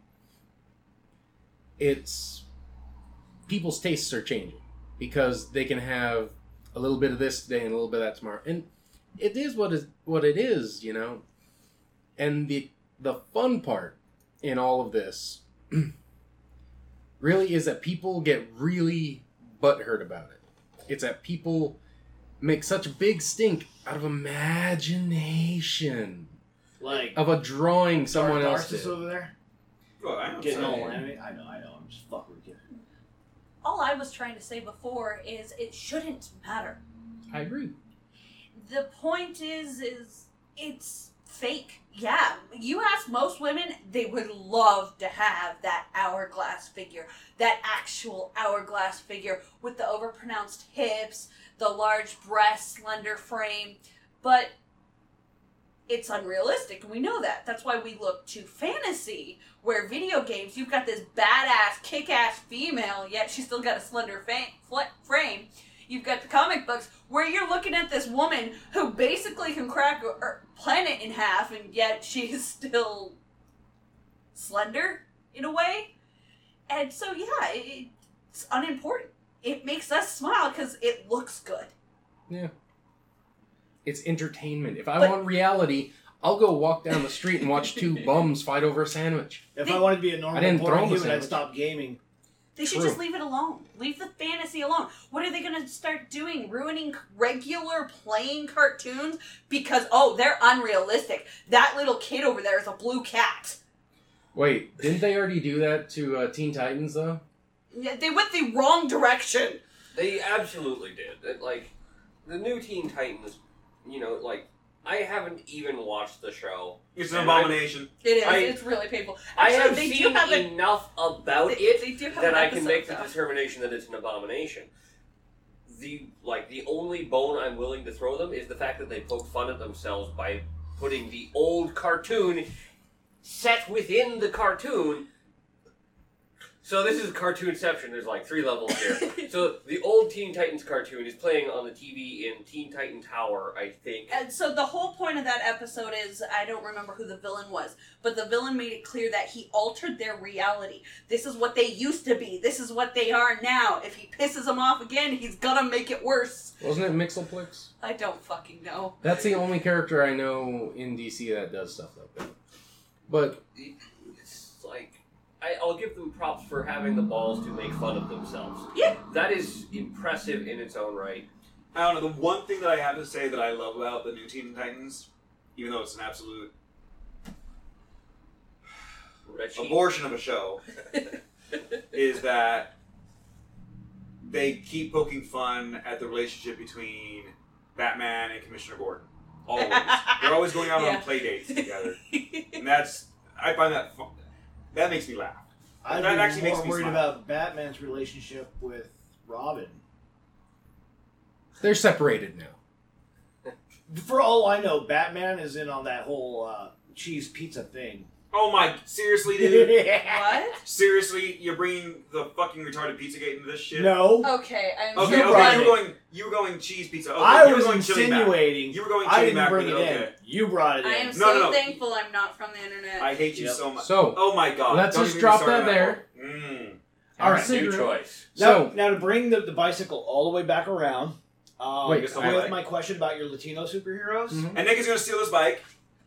Speaker 3: it's... people's tastes are changing. Because they can have a little bit of this today and a little bit of that tomorrow. And it is what is what it is, you know? And the the fun part in all of this really is that people get really butthurt about it. It's that people make such a big stink out of imagination.
Speaker 1: like
Speaker 3: Of a drawing someone else
Speaker 1: Narcissus
Speaker 3: did.
Speaker 1: over there.
Speaker 5: Oh, I know.
Speaker 1: Getting all
Speaker 5: Sorry.
Speaker 1: animated. I know, I know. I'm just fucking with you.
Speaker 2: All I was trying to say before is it shouldn't matter.
Speaker 3: I agree.
Speaker 2: The point is, is it's fake. Yeah, you ask most women, they would love to have that hourglass figure, that actual hourglass figure with the overpronounced hips, the large breast, slender frame, but it's unrealistic, and we know that. That's why we look to fantasy, where video games, you've got this badass, kick-ass female, yet she's still got a slender fa- fl- frame. You've got the comic books, where you're looking at this woman who basically can crack a planet in half, and yet she's still slender, in a way. And so, yeah, it, it's unimportant. It makes us smile because it looks good.
Speaker 3: Yeah. It's entertainment. If I
Speaker 2: But-
Speaker 3: want reality, I'll go walk down the street and watch two bums fight over a sandwich.
Speaker 6: If
Speaker 2: They-
Speaker 6: I wanted to be a
Speaker 3: I
Speaker 6: normal
Speaker 3: didn't throw
Speaker 6: boring
Speaker 3: him a
Speaker 6: human, I'd
Speaker 3: sandwich.
Speaker 6: stop gaming.
Speaker 2: They should
Speaker 3: True.
Speaker 2: just leave it alone. Leave the fantasy alone. What are they going to start doing? Ruining regular playing cartoons because, oh, they're unrealistic. That little kid over there is a blue cat.
Speaker 3: Wait, didn't they already do that to uh, Teen Titans, though?
Speaker 2: Yeah, they went the wrong direction.
Speaker 4: They absolutely did. It, like, the new Teen Titans, you know, like, I haven't even watched the show.
Speaker 5: It's an
Speaker 4: And I-
Speaker 5: abomination.
Speaker 2: It is.
Speaker 4: I-
Speaker 2: it's really painful.
Speaker 4: I
Speaker 2: Actually,
Speaker 4: have
Speaker 2: they
Speaker 4: seen
Speaker 2: do have a,
Speaker 4: enough about
Speaker 2: they,
Speaker 4: it
Speaker 2: they do have
Speaker 4: that
Speaker 2: an
Speaker 4: I can make
Speaker 2: episode,
Speaker 4: the
Speaker 2: though.
Speaker 4: determination that it's an abomination. The like the only bone I'm willing to throw them is the fact that they poke fun at themselves by putting the old cartoon set within the cartoon. So this is Cartoonception. There's like three levels here. So the old Teen Titans cartoon is playing on the T V in Teen Titan Tower, I think.
Speaker 2: And so the whole point of that episode is, I don't remember who the villain was, but the villain made it clear that he altered their reality. This is what they used to be. This is what they are now. If he pisses them off again, he's gonna make it worse.
Speaker 3: Wasn't it Mixelplix?
Speaker 2: I don't fucking know.
Speaker 3: That's the only character I know in D C that does stuff like that. But
Speaker 4: It's like I, I'll give them props for having the balls to make fun of themselves.
Speaker 2: Yeah.
Speaker 4: That is impressive in its own right.
Speaker 5: I don't know. The one thing that I have to say that I love about the new Teen Titans, even though it's an absolute
Speaker 4: Reggie.
Speaker 5: abortion of a show, is that they keep poking fun at the relationship between Batman and Commissioner Gordon. Always. They're always going out
Speaker 2: Yeah.
Speaker 5: on play dates together. And that's, I find that fun. That makes me laugh.
Speaker 6: I'd
Speaker 5: That
Speaker 6: be
Speaker 5: actually
Speaker 6: more
Speaker 5: makes me
Speaker 6: worried
Speaker 5: smile.
Speaker 6: about Batman's relationship with Robin.
Speaker 3: they're separated now.
Speaker 6: For all I know, Batman is in on that whole uh, cheese pizza thing.
Speaker 5: Oh my, seriously, dude?
Speaker 2: What?
Speaker 5: Seriously, you're bringing the fucking retarded Pizzagate into this shit?
Speaker 6: No,
Speaker 2: Okay, I'm
Speaker 5: Okay,
Speaker 6: You
Speaker 5: okay,
Speaker 6: brought
Speaker 5: you were
Speaker 6: it.
Speaker 5: going, you were going cheese pizza. Okay,
Speaker 6: I
Speaker 5: you
Speaker 6: was
Speaker 5: were going chili mac.
Speaker 6: insinuating.
Speaker 5: You were going
Speaker 6: I
Speaker 5: chili
Speaker 6: didn't
Speaker 5: mac
Speaker 6: bring
Speaker 5: with
Speaker 6: it
Speaker 5: it,
Speaker 6: in.
Speaker 5: okay.
Speaker 6: You brought it
Speaker 2: I
Speaker 6: in.
Speaker 2: am
Speaker 5: No,
Speaker 2: so
Speaker 5: no, no.
Speaker 2: thankful I'm not from the internet.
Speaker 5: I hate you
Speaker 6: Yep.
Speaker 5: so much.
Speaker 3: So,
Speaker 5: Oh my god.
Speaker 3: let's
Speaker 5: Don't
Speaker 3: just
Speaker 5: even
Speaker 3: drop
Speaker 5: start
Speaker 3: that
Speaker 5: on
Speaker 3: there.
Speaker 5: one. Mm.
Speaker 6: All right.
Speaker 3: Have a
Speaker 4: New
Speaker 3: cigarette.
Speaker 4: choice.
Speaker 6: Now,
Speaker 3: So,
Speaker 6: now to bring the, the bicycle all the way back around. Um,
Speaker 3: Wait,
Speaker 6: with
Speaker 5: I-
Speaker 6: my question about your Latino superheroes.
Speaker 3: Mhm.
Speaker 5: And Nick is gonna steal this bike.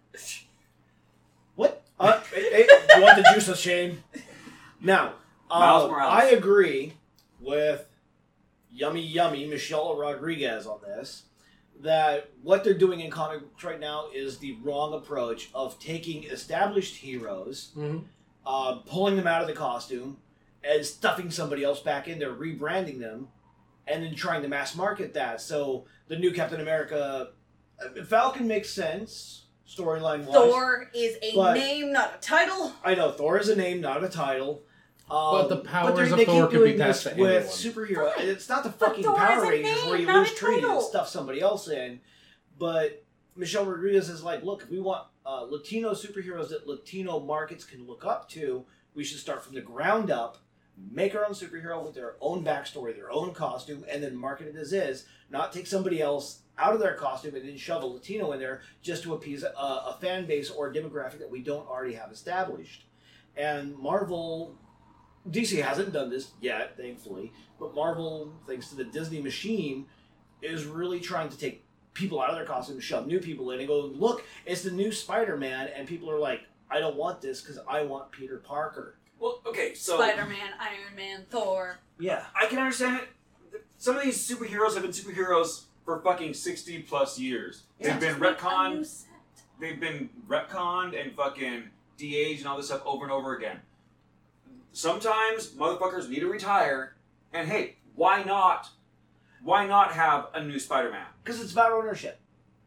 Speaker 6: What? Uh, hey, hey, you want the juice of shame? Now,
Speaker 5: Miles
Speaker 6: uh,
Speaker 5: Morales.
Speaker 6: I agree with Yummy Yummy Michelle Rodriguez on this. That what they're doing in comic books right now is the wrong approach of taking established heroes,
Speaker 3: Mhm.
Speaker 6: uh, pulling them out of the costume, and stuffing somebody else back in there, rebranding them, and then trying to mass market that. So the new Captain America, uh, Falcon makes sense storyline wise.
Speaker 2: Thor is a
Speaker 6: But-
Speaker 2: name, not a title.
Speaker 6: I know Thor is a name, not a title. Um,
Speaker 3: But the powers
Speaker 6: they're-
Speaker 3: of
Speaker 6: they
Speaker 3: Thor
Speaker 6: keep
Speaker 3: could be
Speaker 6: doing
Speaker 3: passed
Speaker 6: this
Speaker 3: to
Speaker 6: with
Speaker 3: anyone.
Speaker 6: superhero. It's not the
Speaker 2: But
Speaker 6: fucking
Speaker 2: Thor
Speaker 6: Power
Speaker 2: is a
Speaker 6: Rangers
Speaker 2: name,
Speaker 6: where you
Speaker 2: not
Speaker 6: lose
Speaker 2: a
Speaker 6: trees and
Speaker 2: title.
Speaker 6: stuff somebody else in. But Michelle Rodriguez is like, look, if we want uh, Latino superheroes that Latino markets can look up to, we should start from the ground up, make our own superhero with their own backstory, their own costume, and then market it as is. Not take somebody else out of their costume and then shove a Latino in there just to appease a, a fan base or a demographic that we don't already have established. And Marvel, D C hasn't done this yet, thankfully, but Marvel, thanks to the Disney machine, is really trying to take people out of their costume, shove new people in, and go, look, it's the new Spider-Man, and people are like, I don't want this because I want Peter Parker.
Speaker 5: Well, okay, so
Speaker 2: Spider-Man, Iron Man, Thor.
Speaker 6: Yeah.
Speaker 5: I can understand it. Some of these superheroes have been superheroes for fucking sixty plus years.
Speaker 6: Yeah.
Speaker 5: They've been
Speaker 2: Just make a
Speaker 5: retconned.
Speaker 2: new set.
Speaker 5: They've been retconned and fucking de-aged and all this stuff over and over again. Sometimes motherfuckers need to retire, and hey, why not? Why not have a new Spider-Man?
Speaker 6: Because it's about ownership.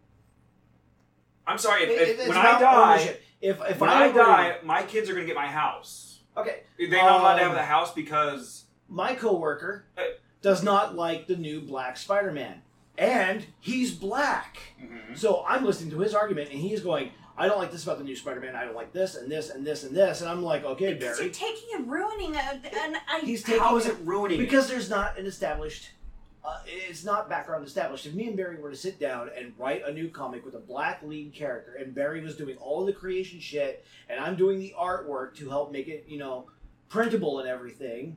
Speaker 5: I'm sorry, if,
Speaker 6: It-
Speaker 5: if-
Speaker 6: it's
Speaker 5: when I
Speaker 6: about
Speaker 5: die,
Speaker 6: ownership. If, if
Speaker 5: when
Speaker 6: I,
Speaker 5: I
Speaker 6: agree-
Speaker 5: die, my kids are gonna get my house.
Speaker 6: Okay.
Speaker 5: They're not allowed to
Speaker 6: Um,
Speaker 5: have the house because
Speaker 6: My coworker
Speaker 5: Hey.
Speaker 6: does not like the new Black Spider-Man. and he's black.
Speaker 5: Mm-hmm.
Speaker 6: So I'm listening to his argument, and he's going, I don't like this about the new Spider-Man. I don't like this and this and this and this. And I'm like, okay,
Speaker 2: Because
Speaker 6: Barry.
Speaker 2: you're taking and ruining a, an I.
Speaker 6: He's taking
Speaker 5: How is it ruining
Speaker 6: because there's not an established. Uh, it's not background established. If me and Barry were to sit down and write a new comic with a black lead character, and Barry was doing all of the creation shit, and I'm doing the artwork to help make it, you know, printable and everything,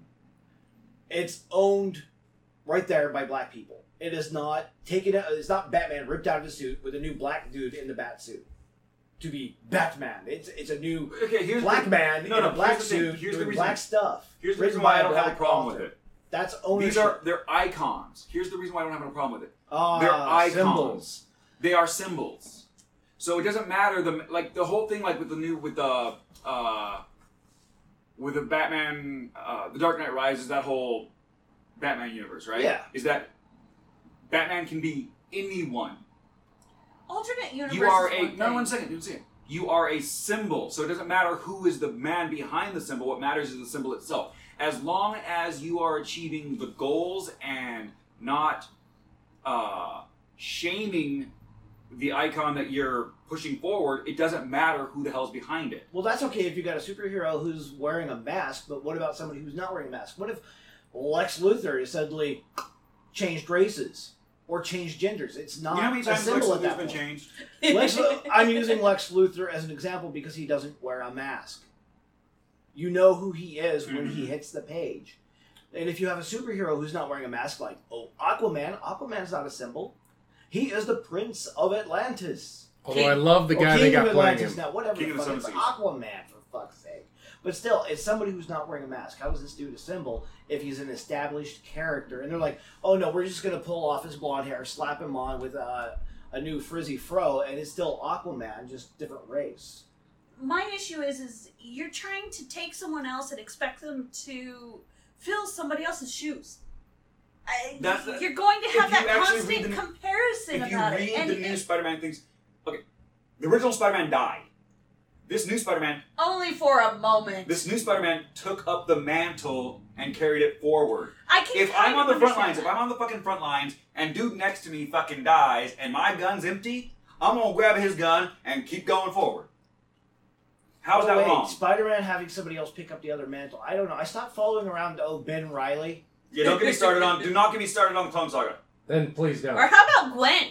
Speaker 6: it's owned right there by black people. It is not taken out. It's not Batman ripped out of the suit with a new black dude in the bat suit to be Batman. It's it's a new
Speaker 5: Okay, here's
Speaker 6: black
Speaker 5: the,
Speaker 6: man
Speaker 5: no,
Speaker 6: in
Speaker 5: no,
Speaker 6: a black
Speaker 5: here's the thing.
Speaker 6: suit
Speaker 5: Here's the
Speaker 6: doing
Speaker 5: reason-
Speaker 6: black stuff.
Speaker 5: Here's the
Speaker 6: written
Speaker 5: reason why
Speaker 6: by
Speaker 5: I don't have a
Speaker 6: black
Speaker 5: problem
Speaker 6: author.
Speaker 5: with it.
Speaker 6: That's ownership.
Speaker 5: These are they're icons. Here's the reason why I don't have a problem with it.
Speaker 6: uh,
Speaker 5: They're icons.
Speaker 6: symbols.
Speaker 5: They are symbols. So it doesn't matter the like the whole thing like with the new with the uh with the Batman uh the Dark Knight Rises, that whole Batman universe, right?
Speaker 6: Yeah.
Speaker 5: Is that Batman can be anyone.
Speaker 2: Alternate universe.
Speaker 5: You are
Speaker 2: is
Speaker 5: a
Speaker 2: one
Speaker 5: no
Speaker 2: thing.
Speaker 5: one second, one second. You are a symbol. So it doesn't matter who is the man behind the symbol. What matters is the symbol itself. As long as you are achieving the goals and not uh, shaming the icon that you're pushing forward, it doesn't matter who the hell's behind it.
Speaker 6: Well, that's okay if you got a superhero who's wearing a mask, but what about somebody who's not wearing a mask? What if Lex Luthor is suddenly changed races or changed genders? It's not
Speaker 5: You know how many
Speaker 6: a
Speaker 5: times Lex
Speaker 6: symbol at
Speaker 5: Luthor's
Speaker 6: that
Speaker 5: been
Speaker 6: point.
Speaker 5: changed?
Speaker 6: Lex, Lu- I'm using Lex Luthor as an example because he doesn't wear a mask. You know who he is when he hits the page. And if you have a superhero who's not wearing a mask, like, oh, Aquaman, Aquaman's not a symbol. He is the Prince of Atlantis.
Speaker 3: Although I love the
Speaker 6: Or
Speaker 3: guy
Speaker 6: King
Speaker 3: they got
Speaker 6: of
Speaker 3: playing
Speaker 6: Atlantis
Speaker 3: him.
Speaker 6: now, whatever
Speaker 5: King
Speaker 6: the
Speaker 5: of the
Speaker 6: fuck
Speaker 5: Seven
Speaker 6: it's
Speaker 5: Seas.
Speaker 6: Aquaman, for fuck's sake. But still, it's somebody who's not wearing a mask. How is this dude a symbol if he's an established character? And they're like, oh no, we're just going to pull off his blonde hair, slap him on with uh, a new frizzy fro, and it's still Aquaman, just different race.
Speaker 2: My issue is, is you're trying to take someone else and expect them to fill somebody else's shoes. I,
Speaker 5: That's the-
Speaker 2: you're going to
Speaker 5: if
Speaker 2: have
Speaker 5: you
Speaker 2: that
Speaker 5: actually
Speaker 2: constant
Speaker 5: read the-
Speaker 2: comparison
Speaker 5: If you
Speaker 2: about
Speaker 5: read
Speaker 2: it. And
Speaker 5: the new
Speaker 2: it-
Speaker 5: Spider-Man things, okay, the original Spider-Man died. This new Spider-Man,
Speaker 2: only for a moment.
Speaker 5: this new Spider-Man took up the mantle and carried it forward.
Speaker 2: I can
Speaker 5: If
Speaker 2: kind
Speaker 5: I'm on
Speaker 2: of
Speaker 5: the front
Speaker 2: understand
Speaker 5: lines, if
Speaker 2: that.
Speaker 5: I'm on the fucking front lines, and dude next to me fucking dies, and my gun's empty, I'm gonna grab his gun and keep going forward. How's
Speaker 6: Oh,
Speaker 5: that
Speaker 6: wait,
Speaker 5: wrong?
Speaker 6: Spider-Man having somebody else pick up the other mantle. I don't know. I stopped following around, oh, Ben Reilly.
Speaker 5: Yeah, don't get me started on. Do not get me started on the Clone Saga.
Speaker 3: Then please don't.
Speaker 2: Or how about Gwen?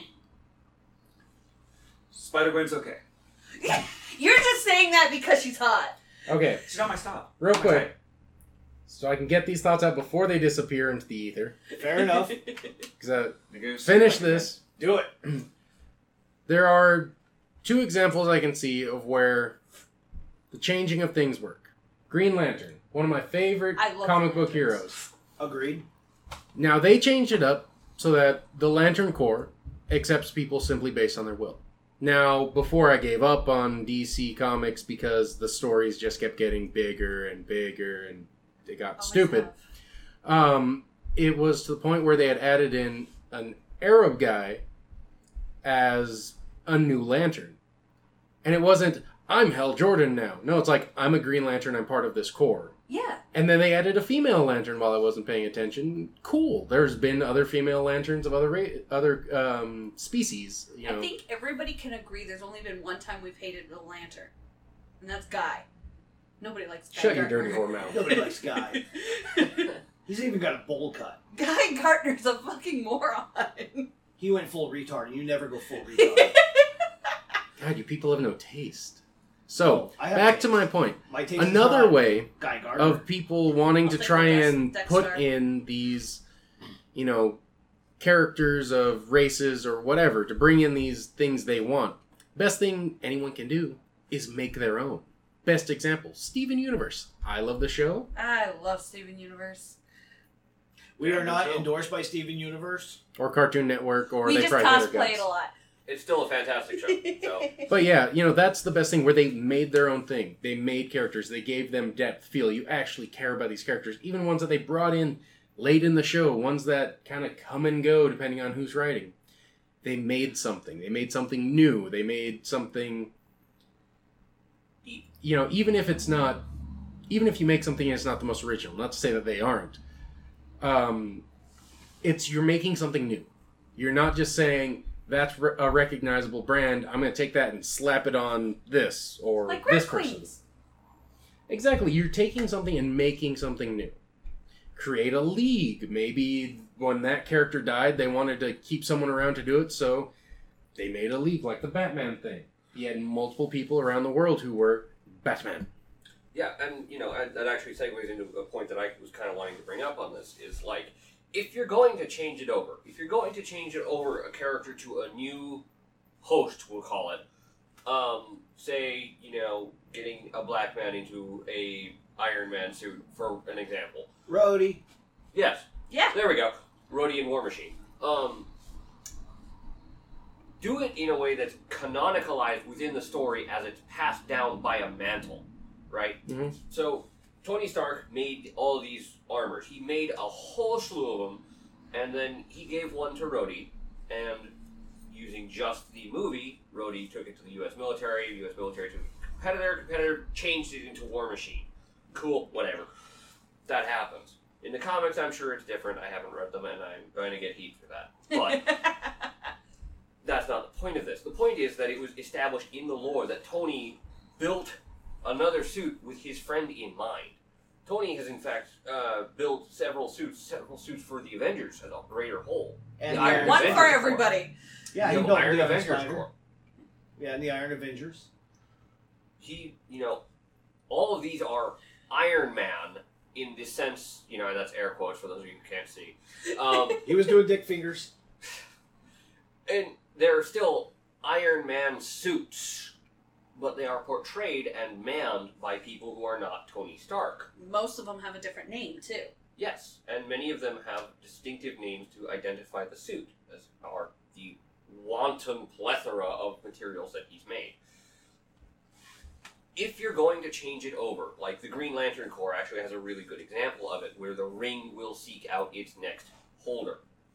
Speaker 5: Spider Gwen's okay.
Speaker 2: You're just saying that because she's hot.
Speaker 3: Okay,
Speaker 5: She's not my style.
Speaker 3: real
Speaker 5: Not my
Speaker 3: quick,
Speaker 5: type.
Speaker 3: so I can get these thoughts out before they disappear into the ether.
Speaker 6: Fair enough.
Speaker 3: Because uh,
Speaker 5: Okay,
Speaker 3: finish
Speaker 5: so-
Speaker 3: this.
Speaker 6: Do it.
Speaker 3: There are two examples I can see of where the changing of things work. Green Lantern, one of my favorite
Speaker 2: I love
Speaker 3: comic
Speaker 2: Green
Speaker 3: book
Speaker 2: Lanterns.
Speaker 3: heroes.
Speaker 6: Agreed.
Speaker 3: Now they changed it up so that the Lantern Corps accepts people simply based on their will. Now, before I gave up on D C Comics because the stories just kept getting bigger and bigger and they got
Speaker 2: Always
Speaker 3: stupid,
Speaker 2: have.
Speaker 3: um, it was to the point where they had added in an Arab guy as a new Lantern. And it wasn't, I'm Hal Jordan now. No, it's like, I'm a Green Lantern, I'm part of this Corps.
Speaker 2: Yeah.
Speaker 3: And then they added a female lantern while I wasn't paying attention. Cool. There's been other female lanterns of other ra- other um, species. You know.
Speaker 2: I think everybody can agree there's only been one time we've hated a lantern. And that's Guy. Nobody likes Guy
Speaker 3: Shut your
Speaker 2: Gardner.
Speaker 3: dirty whore mouth.
Speaker 6: Nobody likes Guy. He's even got a bowl cut.
Speaker 2: Guy Gardner's a fucking moron.
Speaker 6: He went full retard, and you never go full retard.
Speaker 3: God, you people have no taste. So,
Speaker 6: I have
Speaker 3: back
Speaker 6: taste.
Speaker 3: to my point.
Speaker 6: My taste is
Speaker 3: Another
Speaker 6: not
Speaker 3: way
Speaker 6: Guy Gardner.
Speaker 3: of people wanting
Speaker 2: I'll
Speaker 3: to
Speaker 2: take
Speaker 3: try
Speaker 2: my Dex-
Speaker 3: and
Speaker 2: Dex
Speaker 3: put
Speaker 2: Star.
Speaker 3: in these, you know, characters of races or whatever to bring in these things they want. Best thing anyone can do is make their own. Best example, Steven Universe. I love the show.
Speaker 2: I love Steven Universe.
Speaker 6: we are not
Speaker 5: Show.
Speaker 6: endorsed by Steven Universe.
Speaker 3: Or Cartoon Network, or
Speaker 2: we
Speaker 3: they
Speaker 2: just
Speaker 3: try their
Speaker 2: cosplay
Speaker 3: guts.
Speaker 2: it a lot.
Speaker 4: It's still a fantastic show. So
Speaker 3: But yeah, you know, that's the best thing, where they made their own thing. They made characters. They gave them depth, feel. You actually care about these characters. Even ones that they brought in late in the show, ones that kind of come and go depending on who's writing. They made something. They made something new. They made something, you know, even if it's not, even if you make something and it's not the most original, not to say that they aren't, um, it's, you're making something new. You're not just saying, that's re- a recognizable brand, I'm going to take that and slap it on this or
Speaker 2: Like
Speaker 3: this
Speaker 2: Red
Speaker 3: person.
Speaker 2: Queens.
Speaker 3: Exactly. You're taking something and making something new. Create a league. Maybe when that character died, they wanted to keep someone around to do it, so they made a league like the Batman thing. He had multiple people around the world who were Batman.
Speaker 4: Yeah, and, you know, that actually segues into a point that I was kind of wanting to bring up on this, is, like, if you're going to change it over, if you're going to change it over a character to a new host, we'll call it, um, say, you know, getting a black man into a Iron Man suit, for an example.
Speaker 6: Rhodey.
Speaker 4: Yes.
Speaker 2: Yeah.
Speaker 4: There we go. Rhodey and War Machine. Um, do it in a way that's canonicalized within the story as it's passed down by a mantle, right?
Speaker 3: Mhm.
Speaker 4: So, Tony Stark made all these armors. He made a whole slew of them, and then he gave one to Rhodey, and using just the movie, Rhodey took it to the U S military, the U S military took it to a competitor, competitor changed it into War Machine. Cool, whatever. That happens. In the comics, I'm sure it's different. I haven't read them, and I'm going to get heat for that. But that's not the point of this. The point is that it was established in the lore that Tony built another suit with his friend in mind. Tony has, in fact, uh, built several suits, several suits for the Avengers as a greater whole.
Speaker 6: And
Speaker 4: The
Speaker 6: the
Speaker 4: Iron
Speaker 6: Iron
Speaker 2: One
Speaker 4: Avengers
Speaker 2: for
Speaker 4: Corps.
Speaker 2: everybody.
Speaker 6: Yeah, he
Speaker 4: The
Speaker 6: built
Speaker 4: Iron
Speaker 6: the
Speaker 4: Avengers
Speaker 6: Spider.
Speaker 4: Corps.
Speaker 6: Yeah, and the Iron Avengers.
Speaker 4: He, you know, all of these are Iron Man in the sense, you know, that's air quotes for those of you who can't see. Um,
Speaker 6: He was doing dick fingers.
Speaker 4: and they're still Iron Man suits, but they are portrayed and manned by people who are not Tony Stark.
Speaker 2: Most of them have a different name, too.
Speaker 4: Yes, and many of them have distinctive names to identify the suit, as are the wanton plethora of materials that he's made. If you're going to change it over, like the Green Lantern Corps actually has a really good example of it, where the ring will seek out its next holder.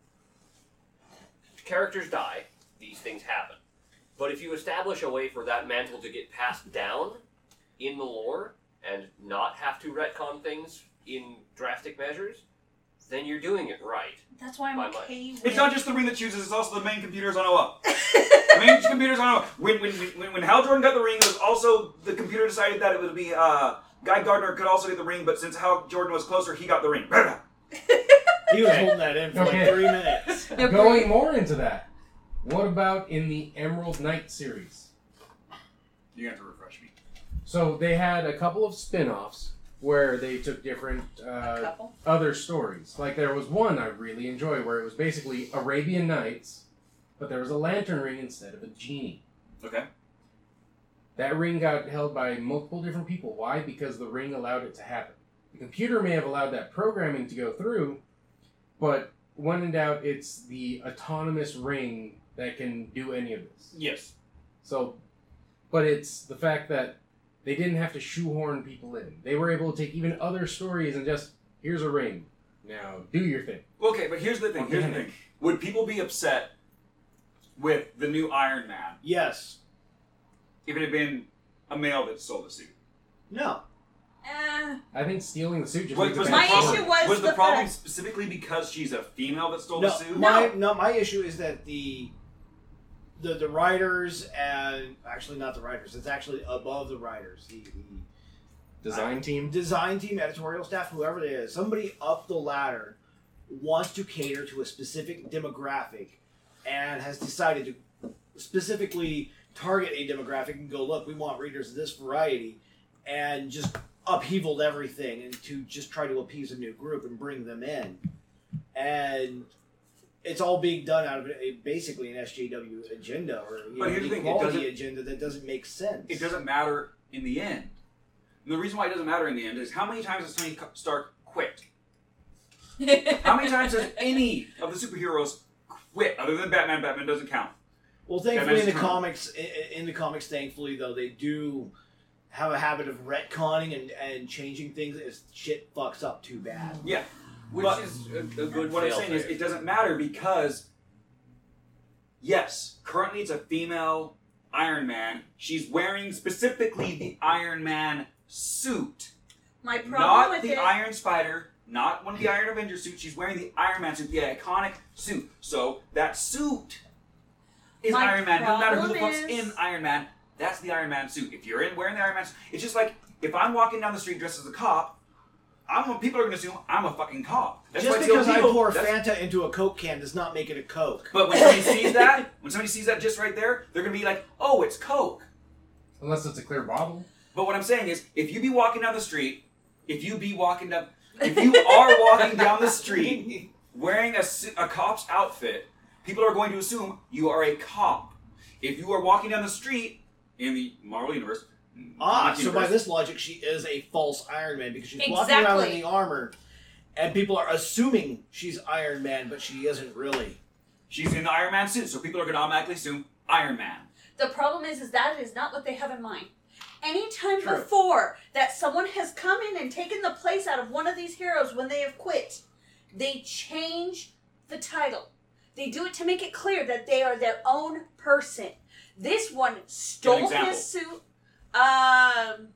Speaker 4: Characters die, these things happen. But if you establish a way for that mantle to get passed down in the lore, and not have to retcon things in drastic measures, then you're doing it right.
Speaker 2: That's why I'm
Speaker 4: Bye,
Speaker 2: okay with...
Speaker 5: It's not just the ring that chooses; it's also the main computers on O A. The main computers on O A. When when when when Hal Jordan got the ring, it was also the computer decided that it would be uh, Guy Gardner could also get the ring, but since Hal Jordan was closer, he got the ring.
Speaker 6: He was holding that in for
Speaker 3: Okay.
Speaker 6: like three minutes.
Speaker 2: They're
Speaker 3: Going more into that, what about in the Emerald Knight series?
Speaker 5: You have to refresh me.
Speaker 3: So they had a couple of spin-offs where they took different
Speaker 2: A
Speaker 3: uh,
Speaker 2: couple.
Speaker 3: other stories. Like there was one I really enjoyed where it was basically Arabian Nights, but there was a lantern ring instead of a genie.
Speaker 5: Okay.
Speaker 3: That ring got held by multiple different people. Why? Because the ring allowed it to happen. The computer may have allowed that programming to go through, but when in doubt, it's the autonomous ring that can do any of this.
Speaker 5: Yes.
Speaker 3: So, but it's the fact that they didn't have to shoehorn people in. They were able to take even other stories and just, here's a ring. Now, do your thing.
Speaker 5: Okay, but here's the thing. Here's the thing. Would people be upset with the new Iron Man
Speaker 6: Yes.
Speaker 5: if it had been a male that stole the suit?
Speaker 6: No.
Speaker 2: Eh,
Speaker 3: I think stealing the suit just
Speaker 5: Was,
Speaker 3: makes
Speaker 5: was
Speaker 3: it
Speaker 5: the
Speaker 2: My
Speaker 3: bad
Speaker 5: problem,
Speaker 2: issue was
Speaker 5: was the
Speaker 2: the
Speaker 5: problem
Speaker 2: fact-
Speaker 5: specifically because she's a female that stole
Speaker 6: No,
Speaker 5: the suit?
Speaker 6: my no, my issue is that the the the writers and actually not the writers. It's actually above the writers. The, the
Speaker 3: design team.
Speaker 6: design team, editorial staff, whoever it is, somebody up the ladder wants to cater to a specific demographic and has decided to specifically target a demographic and go, look, we want readers of this variety, and just upheavaled everything and to just try to appease a new group and bring them in. And it's all being done out of a, basically an S J W agenda or you
Speaker 5: But
Speaker 6: know,
Speaker 5: here's the
Speaker 6: an
Speaker 5: thing, it
Speaker 6: equality
Speaker 5: doesn't-
Speaker 6: agenda that doesn't make sense.
Speaker 5: It doesn't matter in the end. And the reason why it doesn't matter in the end is how many times has Tony Stark quit? How many times has any of the superheroes quit? Other than Batman, Batman doesn't count.
Speaker 6: Well, thankfully in
Speaker 5: Batman's
Speaker 6: the
Speaker 5: turn.
Speaker 6: comics, in, in the comics, thankfully though, they do have a habit of retconning and, and changing things as shit fucks up too bad.
Speaker 5: Yeah.
Speaker 4: Which
Speaker 5: But
Speaker 4: is a, a good
Speaker 5: What I'm
Speaker 4: fail
Speaker 5: saying is
Speaker 4: safe.
Speaker 5: it doesn't matter because, yes, currently it's a female Iron Man. She's wearing specifically the Iron Man suit.
Speaker 2: my problem
Speaker 5: Not
Speaker 2: with
Speaker 5: the
Speaker 2: it...
Speaker 5: Iron Spider, not one of the Iron Avenger suits. She's wearing the Iron Man suit, the iconic suit. So that suit is
Speaker 2: My
Speaker 5: Iron Man. No matter who the
Speaker 2: problem
Speaker 5: fuck's
Speaker 2: is-
Speaker 5: in Iron Man, that's the Iron Man suit. If you're in wearing the Iron Man suit, it's just like if I'm walking down the street dressed as a cop, I'm people are going to assume I'm a fucking cop. That's
Speaker 6: Just
Speaker 5: why I tell
Speaker 6: because I
Speaker 5: people,
Speaker 6: pour
Speaker 5: that's-
Speaker 6: Fanta into a Coke can does not make it a Coke.
Speaker 5: But when somebody sees that, when somebody sees that just right there, they're going to be like, oh, it's Coke.
Speaker 3: Unless it's a clear bottle.
Speaker 5: But what I'm saying is, if you be walking down the street, if you be walking down, if you are walking down the street wearing a, si- a cop's outfit, people are going to assume you are a cop. If you are walking down the street in the Marvel Universe,
Speaker 6: Ah,
Speaker 5: comic
Speaker 6: so by
Speaker 5: universe,
Speaker 6: this logic, she is a false Iron Man because she's walking around in
Speaker 2: Exactly.
Speaker 6: the armor, and people are assuming she's Iron Man, but she isn't really.
Speaker 5: she's in the Iron Man suit, so people are going to automatically assume Iron Man.
Speaker 2: The problem is, is that is not what they have in mind. Anytime
Speaker 6: True.
Speaker 2: before that someone has come in and taken the place out of one of these heroes when they have quit, they change the title. They do it to make it clear that they are their own person. This one stole
Speaker 5: example.
Speaker 2: his suit. Um,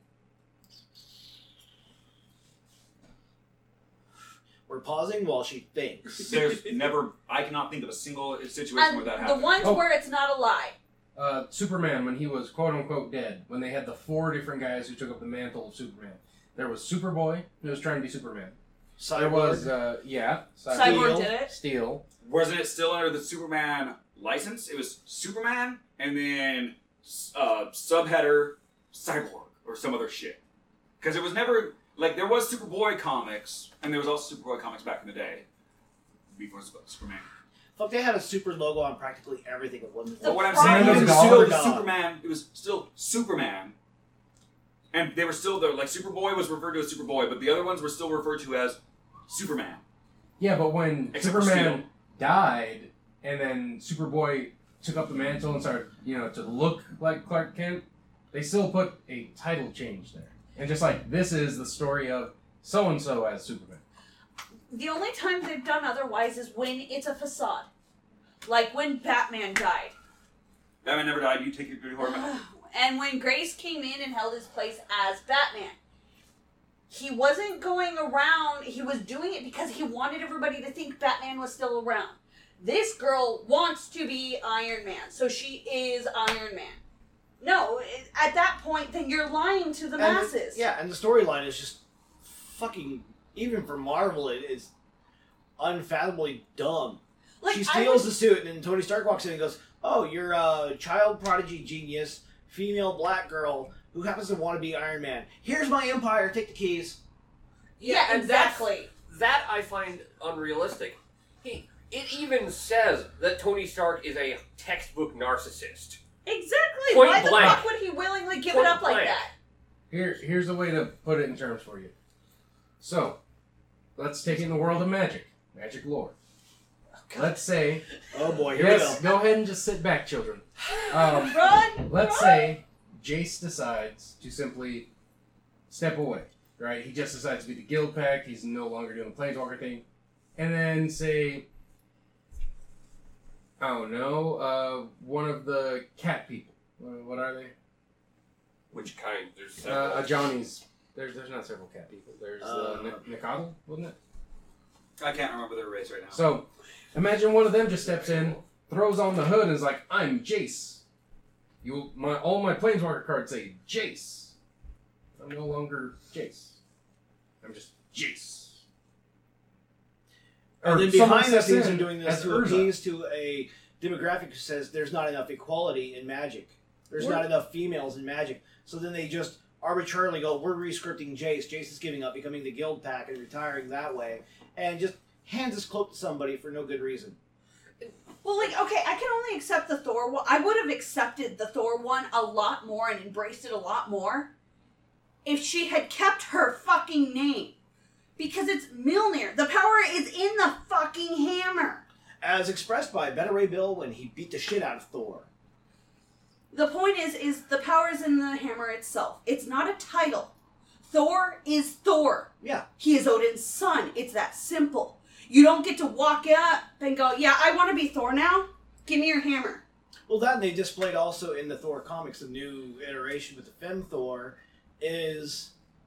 Speaker 6: We're pausing while she thinks.
Speaker 5: There's never, I cannot think of a single situation where
Speaker 2: and
Speaker 5: that
Speaker 2: the
Speaker 5: happened.
Speaker 2: ones
Speaker 3: Oh.
Speaker 2: where it's not a lie.
Speaker 3: Uh, Superman, when he was quote unquote dead, when they had the four different guys who took up the mantle of Superman, there was Superboy, who was trying to be Superman.
Speaker 6: Cyborg.
Speaker 3: There was, uh, yeah,
Speaker 2: Cyborg
Speaker 6: Steel.
Speaker 2: did it.
Speaker 3: Steel.
Speaker 5: Wasn't it still under the Superman license? It was Superman and then uh, subheader Cyborg or some other shit. Because it was never like there was Superboy comics and there was also Superboy comics back in the day before Superman.
Speaker 6: Fuck, they had a super logo on practically everything at one point.
Speaker 2: The
Speaker 5: But what I'm
Speaker 2: problem
Speaker 5: saying is, it was
Speaker 3: is-
Speaker 5: still
Speaker 6: Dog.
Speaker 5: Superman. It was still Superman, and they were still there. Like Superboy was referred to as Superboy, but the other ones were still referred to as Superman.
Speaker 3: Yeah, but when
Speaker 5: Except for
Speaker 3: Superman
Speaker 5: Steel.
Speaker 3: died, and then Superboy took up the mantle and started, you know, to look like Clark Kent, they still put a title change there. And just like, this is the story of so-and-so as Superman.
Speaker 2: The only time they've done otherwise is when it's a facade. Like when Batman died.
Speaker 5: Batman never died. You take your good horror. man.
Speaker 2: And when Grace came in and held his place as Batman. He wasn't going around, he was doing it because he wanted everybody to think Batman was still around. This girl wants to be Iron Man, so she is Iron Man. No, it- at that point, then you're lying to the
Speaker 6: And the-
Speaker 2: masses.
Speaker 6: yeah, and the storyline is just fucking, even for Marvel, it is unfathomably dumb.
Speaker 2: Like,
Speaker 6: she
Speaker 2: I
Speaker 6: steals
Speaker 2: was-
Speaker 6: the suit, and then Tony Stark walks in and goes, "Oh, you're a child prodigy genius, female black girl who happens to want to be Iron Man. Here's my empire. Take the keys."
Speaker 2: Yeah,
Speaker 4: and that's-
Speaker 2: exactly.
Speaker 4: That I find unrealistic. He, it even says that Tony Stark is a textbook narcissist.
Speaker 2: Exactly.
Speaker 4: Point
Speaker 2: Why the
Speaker 4: blank.
Speaker 2: fuck would he willingly give
Speaker 4: Point
Speaker 2: it up like
Speaker 4: blank.
Speaker 2: that?
Speaker 3: Here, here's a way to put it in terms for you. So, let's take it in the world of magic. Magic lore. Let's say,
Speaker 6: Oh boy, here
Speaker 3: yes,
Speaker 6: we go.
Speaker 3: go ahead and just sit back, children. Um,
Speaker 2: Run!
Speaker 3: Let's
Speaker 2: run.
Speaker 3: say Jace decides to simply step away, right? He just decides to be the guild pack. He's no longer doing the Planeswalker thing. And then say, I don't know, uh, one of the cat people. Uh, what are they?
Speaker 4: Which kind? There's
Speaker 3: Uh,
Speaker 4: several.
Speaker 3: uh, Johnny's. There's there's not several cat people. There's uh,
Speaker 6: Uh,
Speaker 3: N- Nicodle, wasn't it?
Speaker 5: I can't remember their race right now.
Speaker 3: So, imagine one of them just steps in, throws on the hood, and is like, "I'm Jace. You, my all my Planeswalker cards say Jace. I'm no longer Jace. I'm just Jace."
Speaker 6: And
Speaker 3: Or
Speaker 6: then
Speaker 3: someone
Speaker 6: behind the
Speaker 3: steps
Speaker 6: scenes,
Speaker 3: in
Speaker 6: they're doing this
Speaker 3: as
Speaker 6: to
Speaker 3: Urza.
Speaker 6: appease to a demographic who says there's not enough equality in magic. There's
Speaker 3: What?
Speaker 6: not enough females in magic. So then they just arbitrarily go, "We're rescripting Jace. Jace is giving up, becoming the guild pack, and retiring that way," and just hands his cloak to somebody for no good reason.
Speaker 2: Well, like, okay, I can only accept the Thor one. I would have accepted the Thor one a lot more and embraced it a lot more if she had kept her fucking name. Because it's Mjolnir. The power is in the fucking hammer.
Speaker 6: As expressed by Beta Ray Bill when he beat the shit out of Thor.
Speaker 2: The point is, is the power is in the hammer itself. It's not a title. Thor is Thor.
Speaker 6: Yeah.
Speaker 2: He is Odin's son. It's that simple. You don't get to walk up and go, yeah, I want to be Thor now. Give me your hammer.
Speaker 6: Well, that and they displayed also in the Thor comics, the new iteration with the Femme Thor, is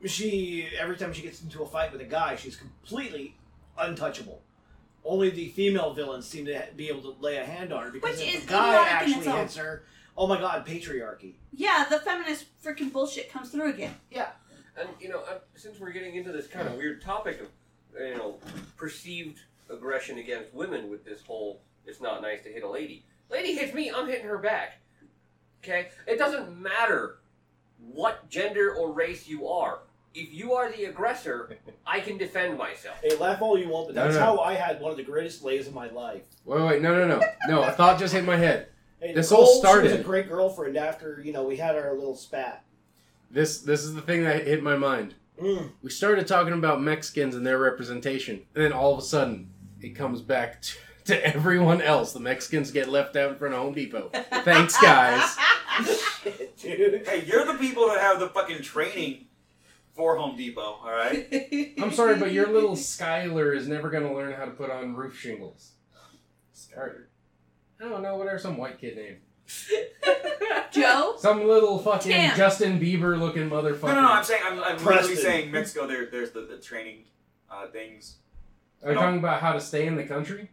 Speaker 6: she every time she gets into a fight with a guy, she's completely untouchable. Only the female villains seem to be able to lay a hand on her because
Speaker 2: Which
Speaker 6: if
Speaker 2: is
Speaker 6: a guy
Speaker 2: idiotic in
Speaker 6: actually
Speaker 2: its own.
Speaker 6: hits her, oh my god, patriarchy.
Speaker 2: Yeah, the feminist freaking bullshit comes through again.
Speaker 4: And you know, uh, since we're getting into this kind of weird topic of, you know, perceived aggression against women with this whole "it's not nice to hit a lady." Lady hits me, I'm hitting her back. Okay, it doesn't matter what gender or race you are. If you are the aggressor, I can defend myself.
Speaker 6: Hey, laugh all you want, but
Speaker 3: No,
Speaker 6: that's
Speaker 3: no.
Speaker 6: how I had one of the greatest lays of my life.
Speaker 3: Wait, wait, no, no, no, no. A thought just hit my head.
Speaker 6: Hey,
Speaker 3: This
Speaker 6: Nicole,
Speaker 3: all started-
Speaker 6: She was a great girlfriend after you know we had our little spat.
Speaker 3: This, this is the thing that hit my mind.
Speaker 6: Mm.
Speaker 3: We started talking about Mexicans and their representation, and then all of a sudden, it comes back to, to everyone else. The Mexicans get left out in front of Home Depot. Thanks, guys.
Speaker 6: Dude.
Speaker 5: Hey, you're the people that have the fucking training for Home Depot, all right?
Speaker 3: I'm sorry, but your little Skylar is never going to learn how to put on roof shingles. Skylar. I don't know, whatever some white kid name.
Speaker 2: Joe?
Speaker 3: Some little fucking
Speaker 2: Tim.
Speaker 3: Justin Bieber looking motherfucker.
Speaker 5: No, no, no. I'm saying I'm, I'm literally
Speaker 6: Preston.
Speaker 5: saying Mexico. There, there's the, the training uh, things.
Speaker 3: Are you talking about how to stay in the country?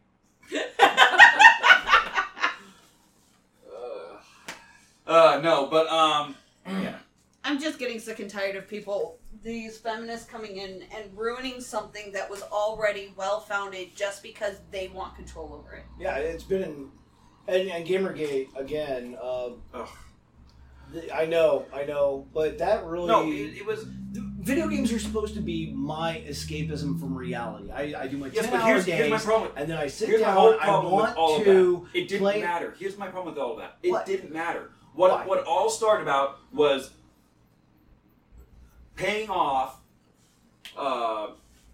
Speaker 5: Uh, no, but um,
Speaker 2: I'm just getting sick and tired of people, these feminists coming in and ruining something that was already well-founded just because they want control over it.
Speaker 6: Yeah, it's been in, and, and Gamergate again. Uh,
Speaker 5: Ugh.
Speaker 6: th- I know, I know, but that really
Speaker 5: no, it, it was.
Speaker 6: video games are supposed to be my escapism from reality. I, I do my
Speaker 5: Yes,
Speaker 6: ten
Speaker 5: but
Speaker 6: hour
Speaker 5: here's,
Speaker 6: days,
Speaker 5: here's my problem.
Speaker 6: and then I sit
Speaker 5: Here's my
Speaker 6: down.
Speaker 5: whole
Speaker 6: I
Speaker 5: problem
Speaker 6: want
Speaker 5: with all of
Speaker 6: to
Speaker 5: that. It didn't
Speaker 6: play.
Speaker 5: matter. Here's my problem with all of that. It
Speaker 6: What?
Speaker 5: didn't matter. What
Speaker 6: Why?
Speaker 5: what all started about was paying off. Uh,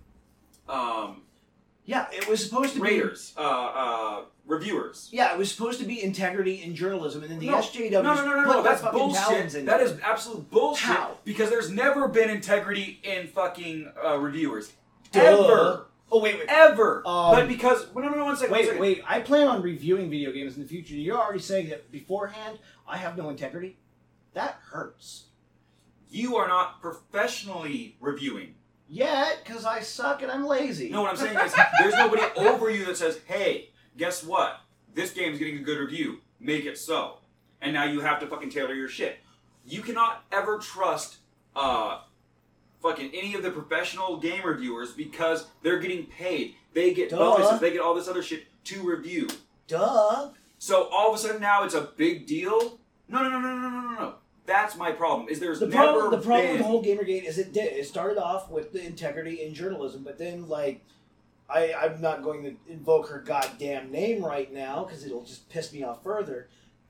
Speaker 5: um,
Speaker 6: Yeah, it was supposed to
Speaker 5: raiders, uh, uh, reviewers.
Speaker 6: be. Yeah, it was supposed to be integrity in journalism, and then the
Speaker 5: No.
Speaker 6: S J W.
Speaker 5: No, no, no, no,
Speaker 6: put
Speaker 5: no.
Speaker 6: their
Speaker 5: That's
Speaker 6: fucking talons
Speaker 5: bullshit.
Speaker 6: in
Speaker 5: That
Speaker 6: it.
Speaker 5: is absolute bullshit.
Speaker 6: How?
Speaker 5: Because there's never been integrity in fucking uh, reviewers.
Speaker 6: Duh.
Speaker 5: Ever.
Speaker 6: Oh wait, wait.
Speaker 5: Ever.
Speaker 6: Um,
Speaker 5: but because. No, no, no, one second. one
Speaker 6: Wait,
Speaker 5: second.
Speaker 6: wait. I plan on reviewing video games in the future. You're already saying that beforehand I have no integrity? That hurts.
Speaker 5: You are not professionally reviewing.
Speaker 6: Yet, because I suck and I'm lazy.
Speaker 5: No, what I'm saying is there's nobody over you that says, hey, guess what? This game's getting a good review. Make it so. And now you have to fucking tailor your shit. You cannot ever trust uh, fucking any of the professional game reviewers because they're getting paid. They get
Speaker 6: Duh.
Speaker 5: bonuses. They get all this other shit to review.
Speaker 6: Duh.
Speaker 5: So all of a sudden now it's a big deal? No, no, no, no, no, no, no, no. That's my problem. Is there's
Speaker 6: The
Speaker 5: never
Speaker 6: problem, the problem
Speaker 5: been...
Speaker 6: with the whole Gamergate is it did. It started off with the integrity in journalism, but then, like, I, I'm not going to invoke her goddamn name right now because it'll just piss me off further.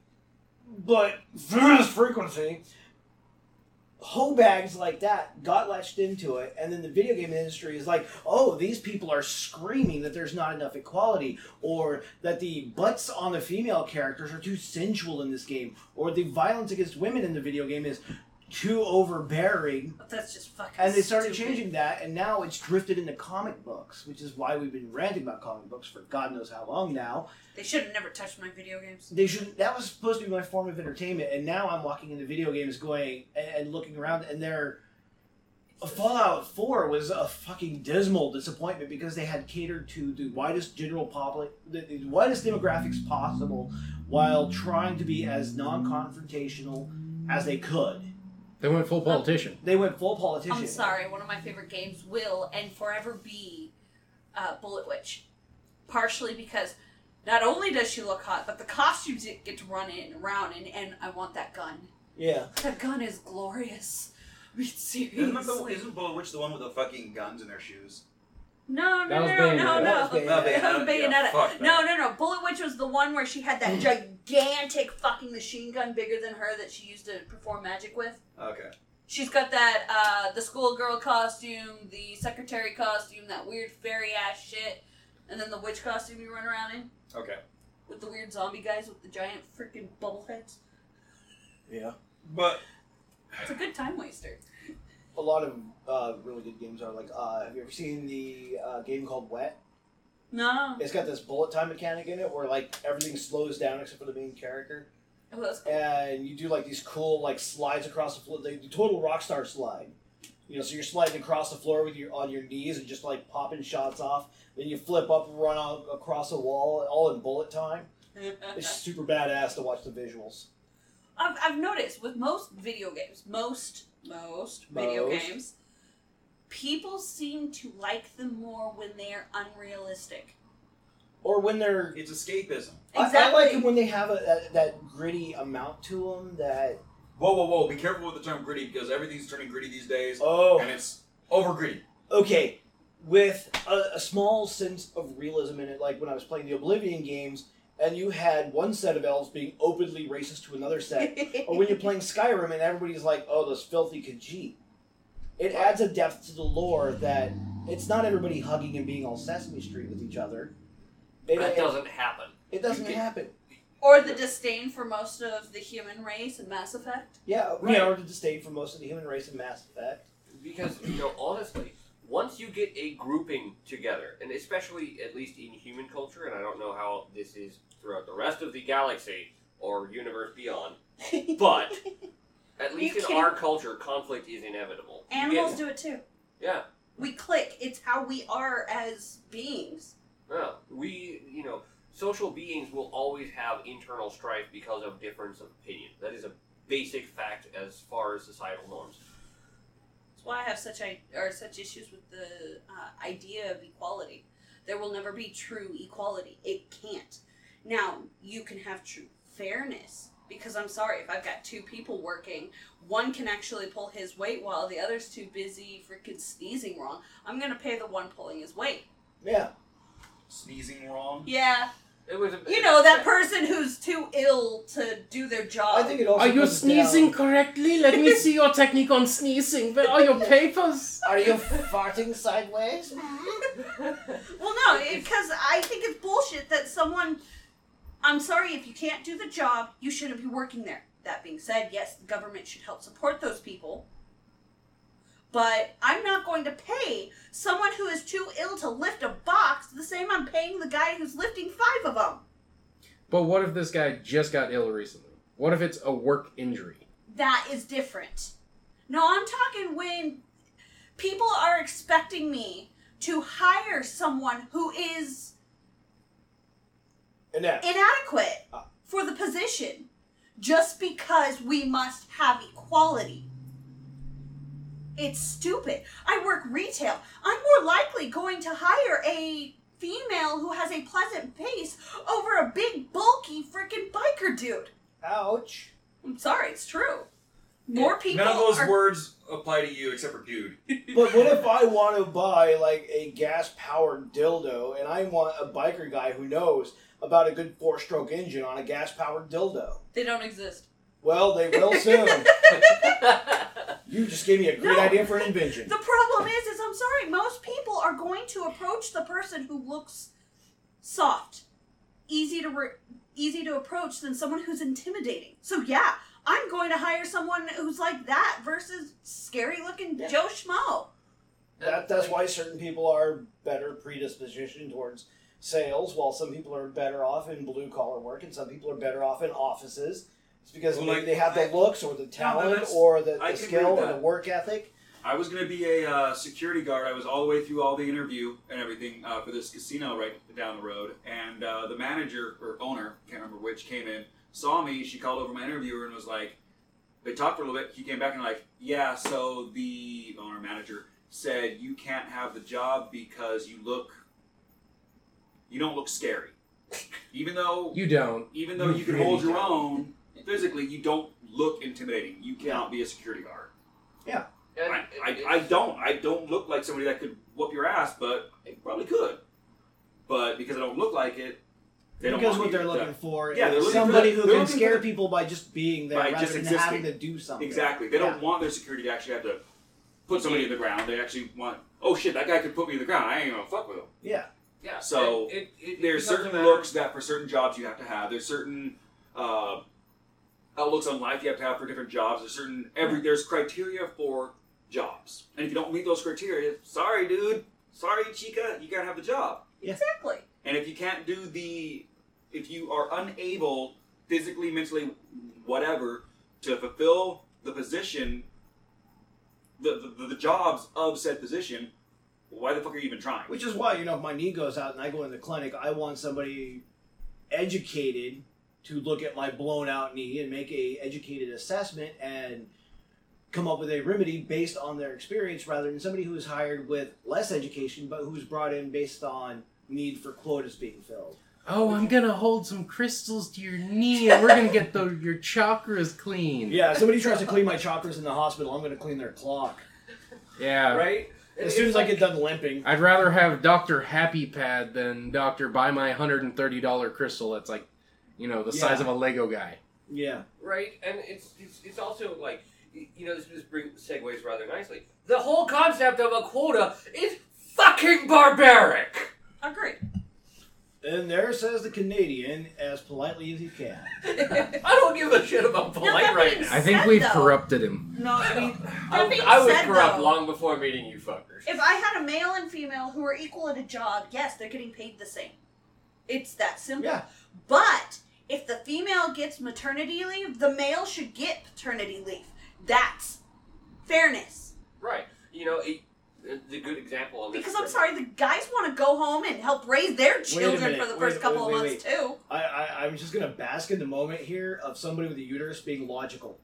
Speaker 6: But through this frequency, hoe bags like that got latched into it, and then the video game industry is like, oh, these people are screaming that there's not enough equality, or that the butts on the female characters are too sensual in this game, or the violence against women in the video game is too overbearing.
Speaker 2: But that's just fucking
Speaker 6: And they started
Speaker 2: stupid.
Speaker 6: changing that, and now it's drifted into comic books, which is why we've been ranting about comic books for God knows how long now.
Speaker 2: They should have never touched my video games.
Speaker 6: They should. That was supposed to be my form of entertainment, and now I'm walking into video games, going and, and looking around, and they're. Fallout four was a fucking dismal disappointment because they had catered to the widest general public, the, the widest demographics possible, while trying to be as non-confrontational as they could.
Speaker 3: They went full politician.
Speaker 6: They went full politician.
Speaker 2: I'm sorry, one of my favorite games will and forever be uh, Bullet Witch. Partially because not only does she look hot, but the costumes it get to run in around in, and I want that gun.
Speaker 6: Yeah.
Speaker 2: That gun is glorious. I mean, seriously.
Speaker 5: Isn't, that the, isn't Bullet Witch the one with the fucking guns in their shoes?
Speaker 2: No, no,
Speaker 3: That was
Speaker 2: no, no,
Speaker 3: Bayonetta.
Speaker 2: no,
Speaker 6: That was
Speaker 2: no.
Speaker 6: Bayonetta.
Speaker 2: That was Bayonetta.
Speaker 5: Yeah, fuck that.
Speaker 2: No, no, no. Bullet Witch was the one where she had that gigantic fucking machine gun bigger than her that she used to perform magic with.
Speaker 5: Okay.
Speaker 2: She's got that, uh, the schoolgirl costume, the secretary costume, that weird fairy ass shit, and then the witch costume you run around in
Speaker 5: Okay.
Speaker 2: with the weird zombie guys with the giant freaking bubble heads.
Speaker 6: Yeah.
Speaker 5: But
Speaker 2: It's a good time waster.
Speaker 6: A lot of uh, really good games are like, uh, have you ever seen the uh, game called Wet?
Speaker 2: No.
Speaker 6: It's got this bullet time mechanic in it where like everything slows down except for the main character.
Speaker 2: Oh, that's cool.
Speaker 6: And you do like these cool like slides across the floor, the total Rockstar slide. You know, so you're sliding across the floor with your on your knees and just like popping shots off. Then you flip up and run out across a wall, all in bullet time. It's super badass to watch the visuals.
Speaker 2: I've, I've noticed with most video games, most, most video
Speaker 6: Most.
Speaker 2: games, people seem to like them more when they're unrealistic.
Speaker 6: Or when they're...
Speaker 5: It's escapism.
Speaker 6: I- I,
Speaker 2: Exactly.
Speaker 6: like it when they have a, that, that gritty amount to them that...
Speaker 5: Whoa, whoa, whoa! Be careful with the term gritty because everything's turning gritty these days,
Speaker 6: Oh,
Speaker 5: and it's over gritty.
Speaker 6: okay. With a, a small sense of realism in it, like when I was playing the Oblivion games, and you had one set of elves being openly racist to another set, or when you're playing Skyrim and everybody's like, oh, those filthy Khajiit. It adds a depth to the lore that it's not everybody hugging and being all Sesame Street with each other. It,
Speaker 4: That
Speaker 6: it-
Speaker 4: doesn't happen.
Speaker 6: It doesn't
Speaker 5: You can-
Speaker 6: happen.
Speaker 2: Or the disdain for most of the human race in Mass Effect.
Speaker 6: Yeah,
Speaker 4: Right.
Speaker 6: yeah, or the disdain for most of the human race in Mass Effect.
Speaker 4: Because, you know, honestly, once you get a grouping together, and especially at least in human culture, and I don't know how this is throughout the rest of the galaxy or universe beyond, but at least
Speaker 2: You
Speaker 4: in
Speaker 2: can't-
Speaker 4: our culture, conflict is inevitable. You
Speaker 2: Animals
Speaker 4: get-
Speaker 2: do it too.
Speaker 4: Yeah.
Speaker 2: We click. It's how we are as beings.
Speaker 4: Yeah. We, you know, social beings will always have internal strife because of difference of opinion. That is a basic fact as far as societal norms.
Speaker 2: That's why I have such I or such issues with the uh, idea of equality. There will never be true equality. It can't. Now you can have true fairness because I'm sorry if I've got two people working, one can actually pull his weight while the other's too busy freaking sneezing wrong. I'm gonna pay the one pulling his weight.
Speaker 6: Yeah.
Speaker 5: Sneezing wrong.
Speaker 2: Yeah,
Speaker 4: It was a,
Speaker 2: you know that person who's too ill to do their job.
Speaker 6: I think it also
Speaker 3: Are you
Speaker 6: comes
Speaker 3: sneezing
Speaker 6: down-
Speaker 3: correctly? Let me see your technique on sneezing. Where are your papers?
Speaker 6: Are you farting sideways?
Speaker 2: Well, no, because I think it's bullshit that someone. I'm sorry, if you can't do the job, you shouldn't be working there. That being said, yes, the government should help support those people. But I'm not going to pay someone who is too ill to lift a box the same I'm paying the guy who's lifting five of them.
Speaker 3: But what if this guy just got ill recently? What if it's a work injury?
Speaker 2: That is different. No, I'm talking when people are expecting me to hire someone who is
Speaker 6: Inept.
Speaker 2: inadequate for the position just because we must have equality. It's stupid. I work retail. I'm more likely going to hire a female who has a pleasant face over a big, bulky, freaking biker dude.
Speaker 6: Ouch.
Speaker 2: I'm sorry, it's true. More people
Speaker 5: None of those
Speaker 2: are...
Speaker 5: words apply to you except for dude.
Speaker 6: But what if I want to buy like a gas-powered dildo and I want a biker guy who knows about a good four-stroke engine on a gas-powered dildo?
Speaker 2: They don't exist.
Speaker 6: Well, they will soon. You just gave me a great
Speaker 2: No.
Speaker 6: idea for an invention.
Speaker 2: The problem is, is I'm sorry, most people are going to approach the person who looks soft, easy to re- easy to approach than someone who's intimidating. So yeah, I'm going to hire someone who's like that versus scary looking
Speaker 6: Yeah.
Speaker 2: Joe Schmo.
Speaker 6: That, that's why certain people are better predispositioned towards sales, while some people are better off in blue-collar work, and some people are better off in offices. It's because
Speaker 5: Well,
Speaker 6: maybe
Speaker 5: like,
Speaker 6: they have the
Speaker 5: I-
Speaker 6: looks or the talent
Speaker 5: that's-
Speaker 6: or the,
Speaker 5: I
Speaker 6: the
Speaker 5: can
Speaker 6: skill
Speaker 5: agree with
Speaker 6: or the
Speaker 5: that.
Speaker 6: work ethic.
Speaker 5: I was going to be a uh, security guard. I was all the way through all the interview and everything uh, for this casino right down the road. And uh, the manager or owner, can't remember which, came in, saw me. She called over my interviewer and was like, they talked for a little bit. He came back and like, yeah, so the owner manager said you can't have the job because you look, you don't look scary. Even though,
Speaker 3: You don't.
Speaker 5: even though
Speaker 3: you
Speaker 5: you can
Speaker 3: really
Speaker 5: hold your
Speaker 3: don't.
Speaker 5: own, physically you don't look intimidating. You cannot be a security guard.
Speaker 4: And
Speaker 5: I,
Speaker 4: it-
Speaker 5: I,
Speaker 4: it's-
Speaker 5: I don't. I don't look like somebody that could whoop your ass, but I probably could. But because I don't look like it, they don't
Speaker 6: Because
Speaker 5: want
Speaker 6: what
Speaker 5: me
Speaker 6: they're
Speaker 5: to-
Speaker 6: looking for
Speaker 5: Yeah, they're
Speaker 6: is
Speaker 5: looking for
Speaker 6: somebody
Speaker 5: the-
Speaker 6: who
Speaker 5: they're
Speaker 6: can
Speaker 5: looking
Speaker 6: scare
Speaker 5: for the-
Speaker 6: people by just being there
Speaker 5: by
Speaker 6: rather
Speaker 5: just
Speaker 6: than
Speaker 5: existing.
Speaker 6: having to do something.
Speaker 5: Exactly. They don't
Speaker 6: Yeah.
Speaker 5: want their security to actually have to put somebody in the ground. They actually want, oh shit, that guy could put me in the ground. I ain't gonna fuck with him.
Speaker 6: Yeah.
Speaker 4: yeah.
Speaker 5: So,
Speaker 4: it, it, it
Speaker 5: There's
Speaker 4: becomes a
Speaker 5: certain
Speaker 4: matter-
Speaker 5: looks that for certain jobs you have to have. There's certain uh, outlooks on life you have to have for different jobs. There's certain every there's criteria for jobs, and if you don't meet those criteria, sorry, dude, sorry, chica, you can't have the job.
Speaker 2: Exactly.
Speaker 5: And if you can't do the, if you are unable physically, mentally, whatever, to fulfill the position, the, the the jobs of said position, why the fuck are you even trying?
Speaker 6: Which is why, you know, if my knee goes out and I go in the clinic, I want somebody educated to look at my blown out knee and make a educated assessment and come up with a remedy based on their experience, rather than somebody who is hired with less education but who's brought in based on need for quotas being filled.
Speaker 3: Oh, I'm gonna hold some crystals to your knee and we're gonna get the, your chakras clean.
Speaker 6: Yeah, if somebody tries to clean my chakras in the hospital, I'm going to clean their clock.
Speaker 3: Yeah.
Speaker 5: Right?
Speaker 6: As
Speaker 5: It's
Speaker 6: soon as
Speaker 5: like-
Speaker 6: I get done limping.
Speaker 3: I'd rather have Doctor Happy Pad than Doctor Buy My one hundred thirty dollars crystal that's like, you know, the size
Speaker 6: Yeah.
Speaker 3: of a Lego guy.
Speaker 6: Yeah.
Speaker 4: Right, and it's it's, it's also like, y- you know, this, this bring, segues rather nicely. The whole concept of a quota is fucking barbaric!
Speaker 2: Agreed.
Speaker 6: And there says the Canadian as politely as he can.
Speaker 4: I don't give a shit about polite
Speaker 2: that
Speaker 4: right
Speaker 2: being
Speaker 4: now.
Speaker 3: I think
Speaker 2: Said
Speaker 3: we've
Speaker 2: though-
Speaker 3: corrupted him.
Speaker 2: No, I mean,
Speaker 4: I,
Speaker 2: that being
Speaker 4: I was
Speaker 2: said,
Speaker 4: corrupt
Speaker 2: though,
Speaker 4: long before meeting you fuckers.
Speaker 2: if I had a male and female who are equal at a job, yes, they're getting paid the same. It's that simple.
Speaker 6: Yeah.
Speaker 2: But if the female gets maternity leave, the male should get paternity leave. That's fairness.
Speaker 4: Right, you know, it, the good example on this.
Speaker 2: Because I'm sorry, the guys want to go home and help raise their children
Speaker 6: minute,
Speaker 2: for the
Speaker 6: wait,
Speaker 2: first
Speaker 6: wait,
Speaker 2: couple
Speaker 6: wait,
Speaker 2: of
Speaker 6: wait,
Speaker 2: months too.
Speaker 6: I, I, I'm just going to bask in the moment here of somebody with a uterus being logical.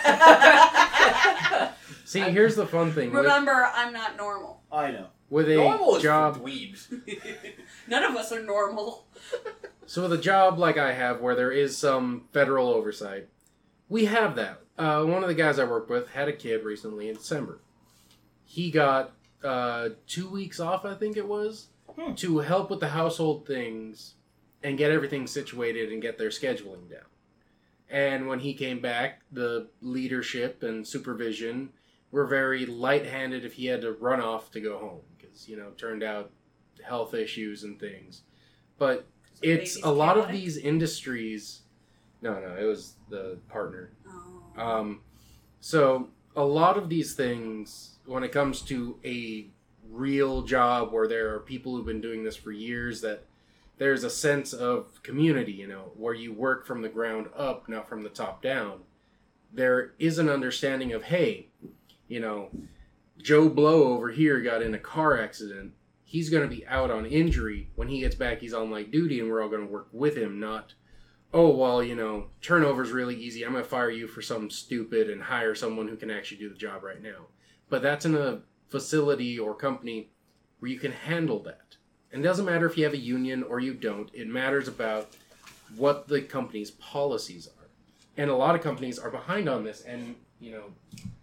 Speaker 3: See, here's the fun thing. With,
Speaker 2: Remember, I'm not normal.
Speaker 6: I know.
Speaker 3: with a
Speaker 4: Normal is
Speaker 3: job,
Speaker 4: for dweebs.
Speaker 2: None of us are normal.
Speaker 3: so with a job like I have, where there is some federal oversight, we have that. Uh, one of the guys I work with had a kid recently in December. He got uh, two weeks off, I think it was,
Speaker 6: Hmm.
Speaker 3: to help with the household things and get everything situated and get their scheduling down. And when he came back, the leadership and supervision were very light-handed if he had to run off to go home because, you know, it turned out health issues and things. But
Speaker 2: So
Speaker 3: it's
Speaker 2: baby's
Speaker 3: a lot of
Speaker 2: chaotic?
Speaker 3: these industries. No, no, it was the partner.
Speaker 2: Oh.
Speaker 3: Um, so a lot of these things, when it comes to a real job where there are people who've been doing this for years, that there's a sense of community, you know, where you work from the ground up, not from the top down. There is an understanding of, hey, you know, Joe Blow over here got in a car accident. He's going to be out on injury. When he gets back, he's on light duty, and we're all going to work with him, not, oh, well, you know, turnover's really easy. I'm going to fire you for something stupid and hire someone who can actually do the job right now. But that's in a facility or company where you can handle that. And it doesn't matter if you have a union or you don't. It matters about what the company's policies are. And a lot of companies are behind on this. And, you know,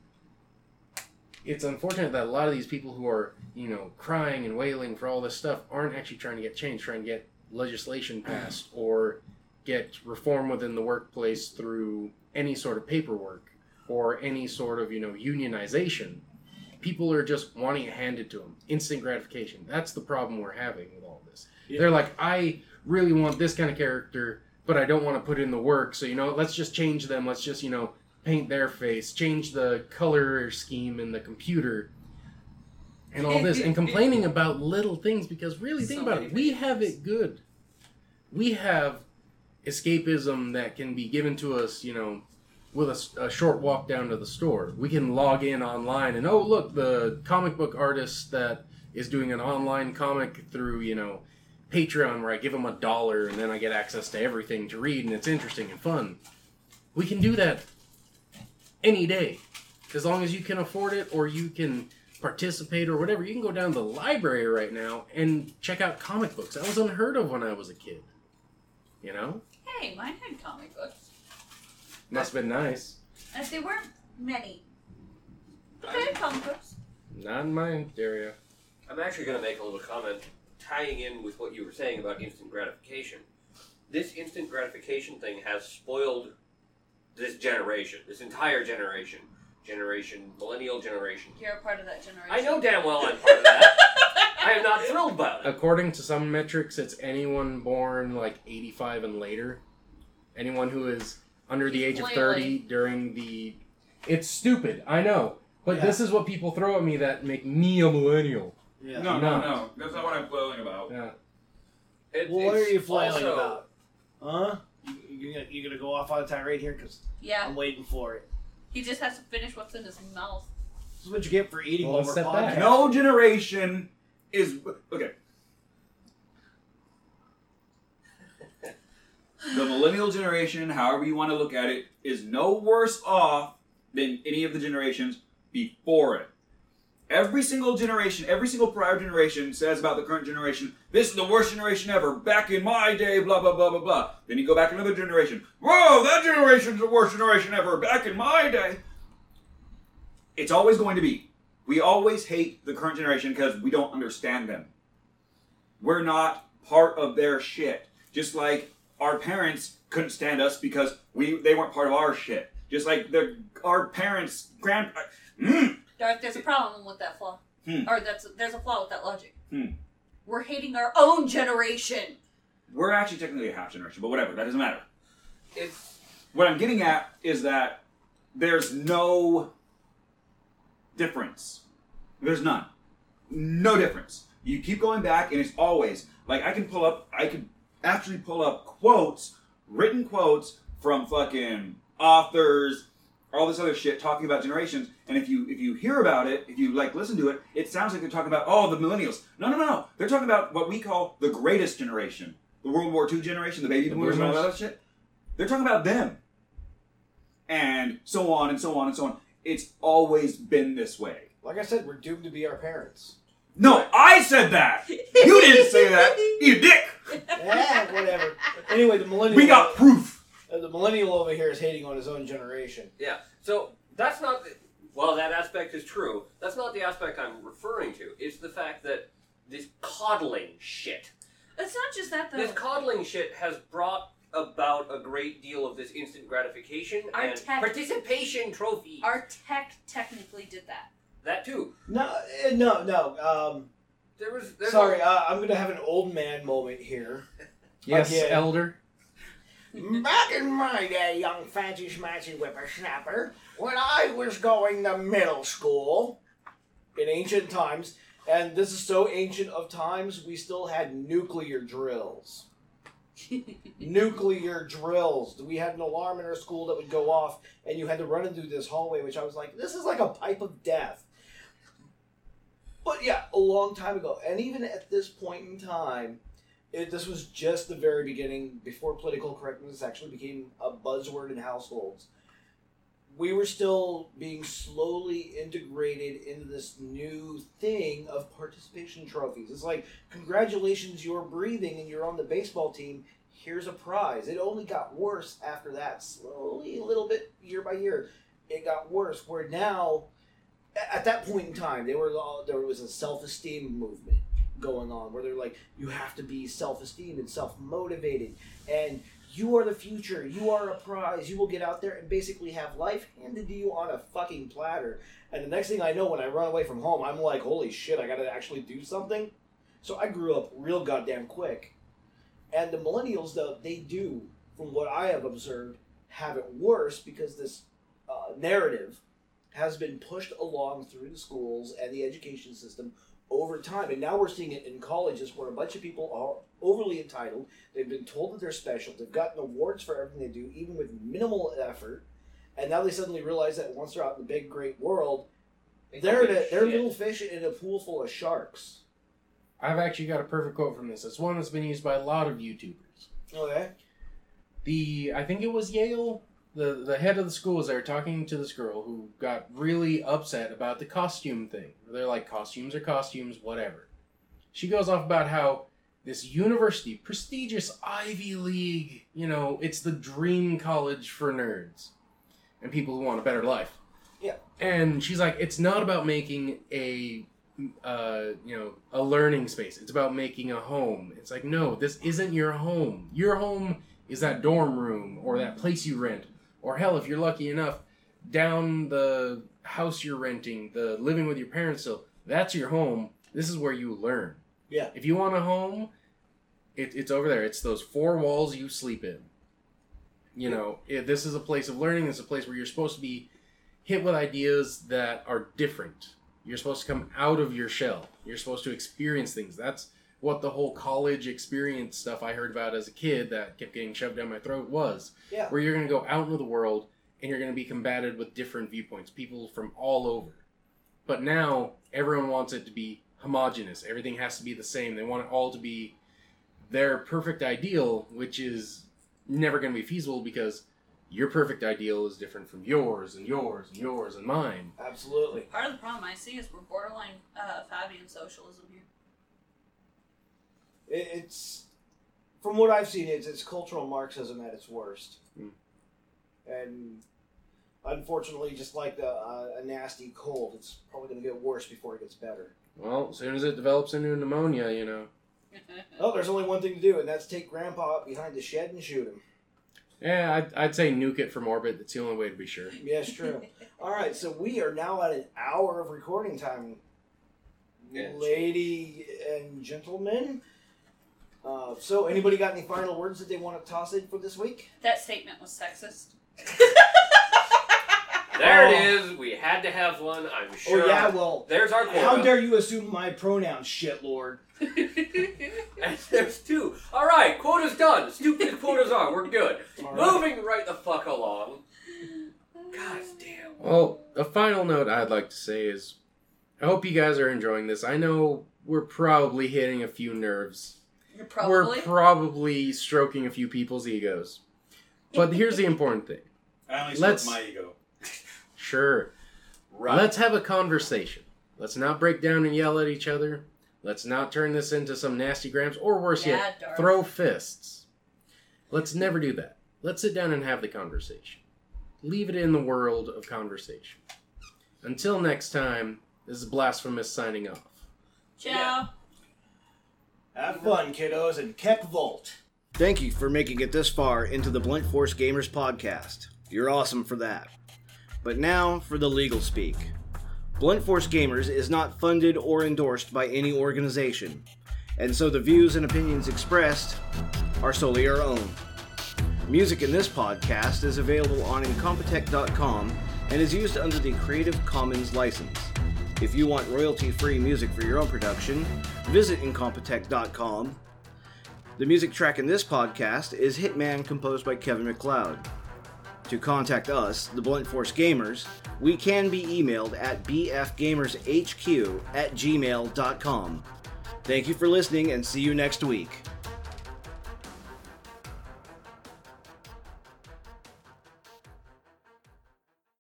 Speaker 3: it's unfortunate that a lot of these people who are, you know, crying and wailing for all this stuff aren't actually trying to get change, trying to get legislation passed or get reform within the workplace through any sort of paperwork or any sort of, you know, unionization. People are just wanting it handed to them. Instant gratification. That's the problem we're having with all this.
Speaker 6: Yeah.
Speaker 3: They're like, I really want this kind of character, but I don't want to put in the work. So, you know, let's just change them. Let's just, you know, paint their face, change the color scheme in the computer, and all this. And complaining about little things because really, think
Speaker 4: So
Speaker 3: about
Speaker 4: many
Speaker 3: it. We
Speaker 4: things.
Speaker 3: have it good. We have escapism that can be given to us, you know, with a s- a, short walk down to the store. We can log in online and, oh, look, the comic book artist that is doing an online comic through, you know, Patreon where I give them a dollar and then I get access to everything to read and it's interesting and fun. We can do that any day. As long as you can afford it or you can participate or whatever. You can go down to the library right now and check out comic books. That was unheard of when I was a kid. You know?
Speaker 2: Hey, mine had comic books.
Speaker 3: Must have been nice.
Speaker 2: And they weren't many. But they had comic books.
Speaker 3: Not in my area.
Speaker 4: I'm actually going to make a little comment tying in with what you were saying about instant gratification. This instant gratification thing has spoiled this generation, this entire generation. Generation, millennial generation.
Speaker 2: You're a part of that generation.
Speaker 4: I know damn well I'm part of that. I am not thrilled about it.
Speaker 3: According to some metrics, it's anyone born like eighty-five and later. Anyone who is under the age of thirty during the... It's stupid, I know. But
Speaker 6: Yeah.
Speaker 3: this is what people throw at me that make me a millennial.
Speaker 6: Yeah.
Speaker 5: No,
Speaker 3: No.
Speaker 5: no, no. That's not what I'm flailing about.
Speaker 3: Yeah.
Speaker 4: It-
Speaker 6: Well, what are
Speaker 4: it's
Speaker 6: you flailing
Speaker 4: also-
Speaker 6: about? Huh? You, you, gonna, you gonna go off on a tirade here? Because
Speaker 2: Yeah.
Speaker 6: I'm waiting for it.
Speaker 2: He just has to finish what's in his mouth.
Speaker 6: This is what you get for eating
Speaker 3: Well,
Speaker 6: while
Speaker 3: let's
Speaker 6: we're
Speaker 3: step back.
Speaker 6: podcasting.
Speaker 5: No generation is okay. The millennial generation, however you want to look at it, is no worse off than any of the generations before it. Every single generation, every single prior generation says about the current generation, this is the worst generation ever. Back in my day, blah, blah, blah, blah, blah. Then you go back another generation. Whoa, that generation's the worst generation ever. Back in my day. It's always going to be. We always hate the current generation because we don't understand them. We're not part of their shit. Just like our parents couldn't stand us because we they weren't part of our shit. Just like the our parents, grand... Mm,
Speaker 2: Darth, there's a problem with that flaw.
Speaker 5: Hmm.
Speaker 2: Or that's there's a flaw with that logic.
Speaker 5: Hmm.
Speaker 2: We're hating our own generation.
Speaker 5: we're actually technically a half generation, but whatever. That doesn't matter.
Speaker 4: It's
Speaker 5: What I'm getting at is that there's no difference. There's none. No difference. You keep going back, and it's always like I can pull up. I could actually pull up quotes, written quotes from fucking authors, all this other shit talking about generations. And if you if you hear about it, if you like listen to it, it sounds like they're talking about oh the millennials. No, no, no, no. They're talking about what we call the greatest generation, the World War Two generation, the baby
Speaker 3: The
Speaker 5: boomers, and all that
Speaker 3: boomers.
Speaker 5: other shit. They're talking about them, and so on and so on and so on. It's always been this way.
Speaker 6: Like I said, we're doomed to be our parents.
Speaker 5: No, I said that. You didn't say that. You dick.
Speaker 6: Yeah, whatever. Anyway, the millennial.
Speaker 5: We got proof.
Speaker 6: uh, the millennial over here is hating on his own generation.
Speaker 4: Yeah, so that's not, the, well, that aspect is true. That's not the aspect I'm referring to. It's the fact that this coddling shit,
Speaker 2: It's not just that though.
Speaker 4: this coddling shit has brought about a great deal of this instant gratification
Speaker 2: Our
Speaker 4: and
Speaker 2: tech-
Speaker 4: participation trophies.
Speaker 2: Our tech technically did that.
Speaker 4: That too.
Speaker 6: No, uh, no, no. Um,
Speaker 4: There was. There's
Speaker 6: sorry,
Speaker 4: a-
Speaker 6: uh, I'm gonna have an old man moment here.
Speaker 3: Yes,
Speaker 6: Again.
Speaker 3: elder.
Speaker 6: Back in my day, young fancy schmancy whippersnapper, when I was going to middle school, in ancient times, and this is so ancient of times, we still had nuclear drills. Nuclear drills. We had an alarm in our school that would go off, and you had to run into this hallway, which I was like, this is like a pipe of death. But yeah, a long time ago. And even at this point in time, it, this was just the very beginning, before political correctness actually became a buzzword in households. We were still being slowly integrated into this new thing of participation trophies. It's like, congratulations, you're breathing and you're on the baseball team. Here's a prize. It only got worse after that. Slowly, a little bit, year by year, it got worse. Where now, at that point in time, they were all, there was a self-esteem movement going on where they're like, you have to be self-esteemed and self-motivated, and you are the future, you are a prize, you will get out there and basically have life handed to you on a fucking platter. And the next thing I know, when I run away from home, I'm like, holy shit, I gotta actually do something. So I grew up real goddamn quick. And the millennials, though, they do, from what I have observed, have it worse because this uh, narrative has been pushed along through the schools and the education system over time. And now we're seeing it in colleges where a bunch of people are overly entitled. They've been told that they're special. They've gotten awards for everything they do, even with minimal effort. And now they suddenly realize that once they're out in the big, great world,
Speaker 4: They
Speaker 6: they're,
Speaker 4: don't
Speaker 6: in a,
Speaker 4: give a
Speaker 6: they're
Speaker 4: shit.
Speaker 6: little fish in a pool full of sharks.
Speaker 3: I've actually got a perfect quote from this. It's one that's been used by a lot of YouTubers.
Speaker 6: Okay?
Speaker 3: The I think it was Yale, the the head of the school was there talking to this girl who got really upset about the costume thing. They're like, costumes are costumes, whatever. She goes off about how this university, prestigious Ivy League, you know, it's the dream college for nerds and people who want a better life.
Speaker 6: Yeah.
Speaker 3: And she's like, it's not about making a uh, you know, a learning space. It's about making a home. It's like, no, this isn't your home. Your home is that dorm room or that place you rent. Or hell, if you're lucky enough, down the house you're renting, the living with your parents still, that's your home. This is where you learn.
Speaker 6: Yeah.
Speaker 3: If you want a home, it, it's over there. It's those four walls you sleep in. You know, it, this is a place of learning. This is a place where you're supposed to be hit with ideas that are different. You're supposed to come out of your shell. You're supposed to experience things. That's what the whole college experience stuff I heard about as a kid that kept getting shoved down my throat was.
Speaker 6: Yeah.
Speaker 3: Where you're going to go out into the world and you're going to be combated with different viewpoints, people from all over. But now everyone wants it to be homogenous. Everything has to be the same. They want it all to be their perfect ideal, which is never going to be feasible because your perfect ideal is different from yours and yours and yours and mine.
Speaker 6: Absolutely.
Speaker 2: Part of the problem I see is we're borderline uh, Fabian socialism here.
Speaker 6: It, it's from what I've seen, it's it's cultural Marxism at its worst,
Speaker 3: Mm.
Speaker 6: and unfortunately, just like a, a, a nasty cold, it's probably going to get worse before it gets better.
Speaker 3: Well, as soon as it develops into pneumonia, you know.
Speaker 6: Oh, there's only one thing to do, and that's take Grandpa out behind the shed and shoot him.
Speaker 3: Yeah, I'd, I'd say nuke it from orbit. That's the only way to be sure.
Speaker 6: Yes, true. All right, so we are now at an hour of recording time,
Speaker 4: Yeah.
Speaker 6: lady and gentlemen. Uh, so, anybody got any final words that they want to toss in for this week?
Speaker 2: That statement was sexist.
Speaker 4: There
Speaker 6: Oh.
Speaker 4: it is. We had to have one. I'm sure.
Speaker 6: Oh yeah, well,
Speaker 4: There's our quota.
Speaker 6: how dare you assume my pronouns, shitlord?
Speaker 4: And there's two. All right, quota's done. Stupid quotas are. We're good.
Speaker 6: All right.
Speaker 4: Moving right the fuck along. God damn.
Speaker 3: Well, a final note I'd like to say is I hope you guys are enjoying this. I know we're probably hitting a few nerves.
Speaker 2: You're probably.
Speaker 3: We're probably stroking a few people's egos. But here's the important thing.
Speaker 5: I only
Speaker 3: Let's-
Speaker 5: stroked my ego.
Speaker 3: Sure.
Speaker 4: Right.
Speaker 3: Let's have a conversation. Let's not break down and yell at each other. Let's not turn this into some nasty grams, or worse
Speaker 2: Yeah,
Speaker 3: yet,
Speaker 2: Darth.
Speaker 3: throw fists. Let's never do that. Let's sit down and have the conversation. Leave it in the world of conversation. Until next time, this is Blasphemous signing off.
Speaker 2: Ciao.
Speaker 6: Have fun, kiddos, and Keck Volt.
Speaker 1: Thank you for making it this far into the Blunt Force Gamers podcast. You're awesome for that. But now for the legal speak. Blunt Force Gamers is not funded or endorsed by any organization, and so the views and opinions expressed are solely our own. Music in this podcast is available on incompetech dot com and is used under the Creative Commons license. If you want royalty-free music for your own production, visit incompetech dot com. The music track in this podcast is Hitman, composed by Kevin MacLeod. To contact us, the Blunt Force Gamers, we can be emailed at b f gamers h q at gmail dot com. Thank you for listening and see you next week.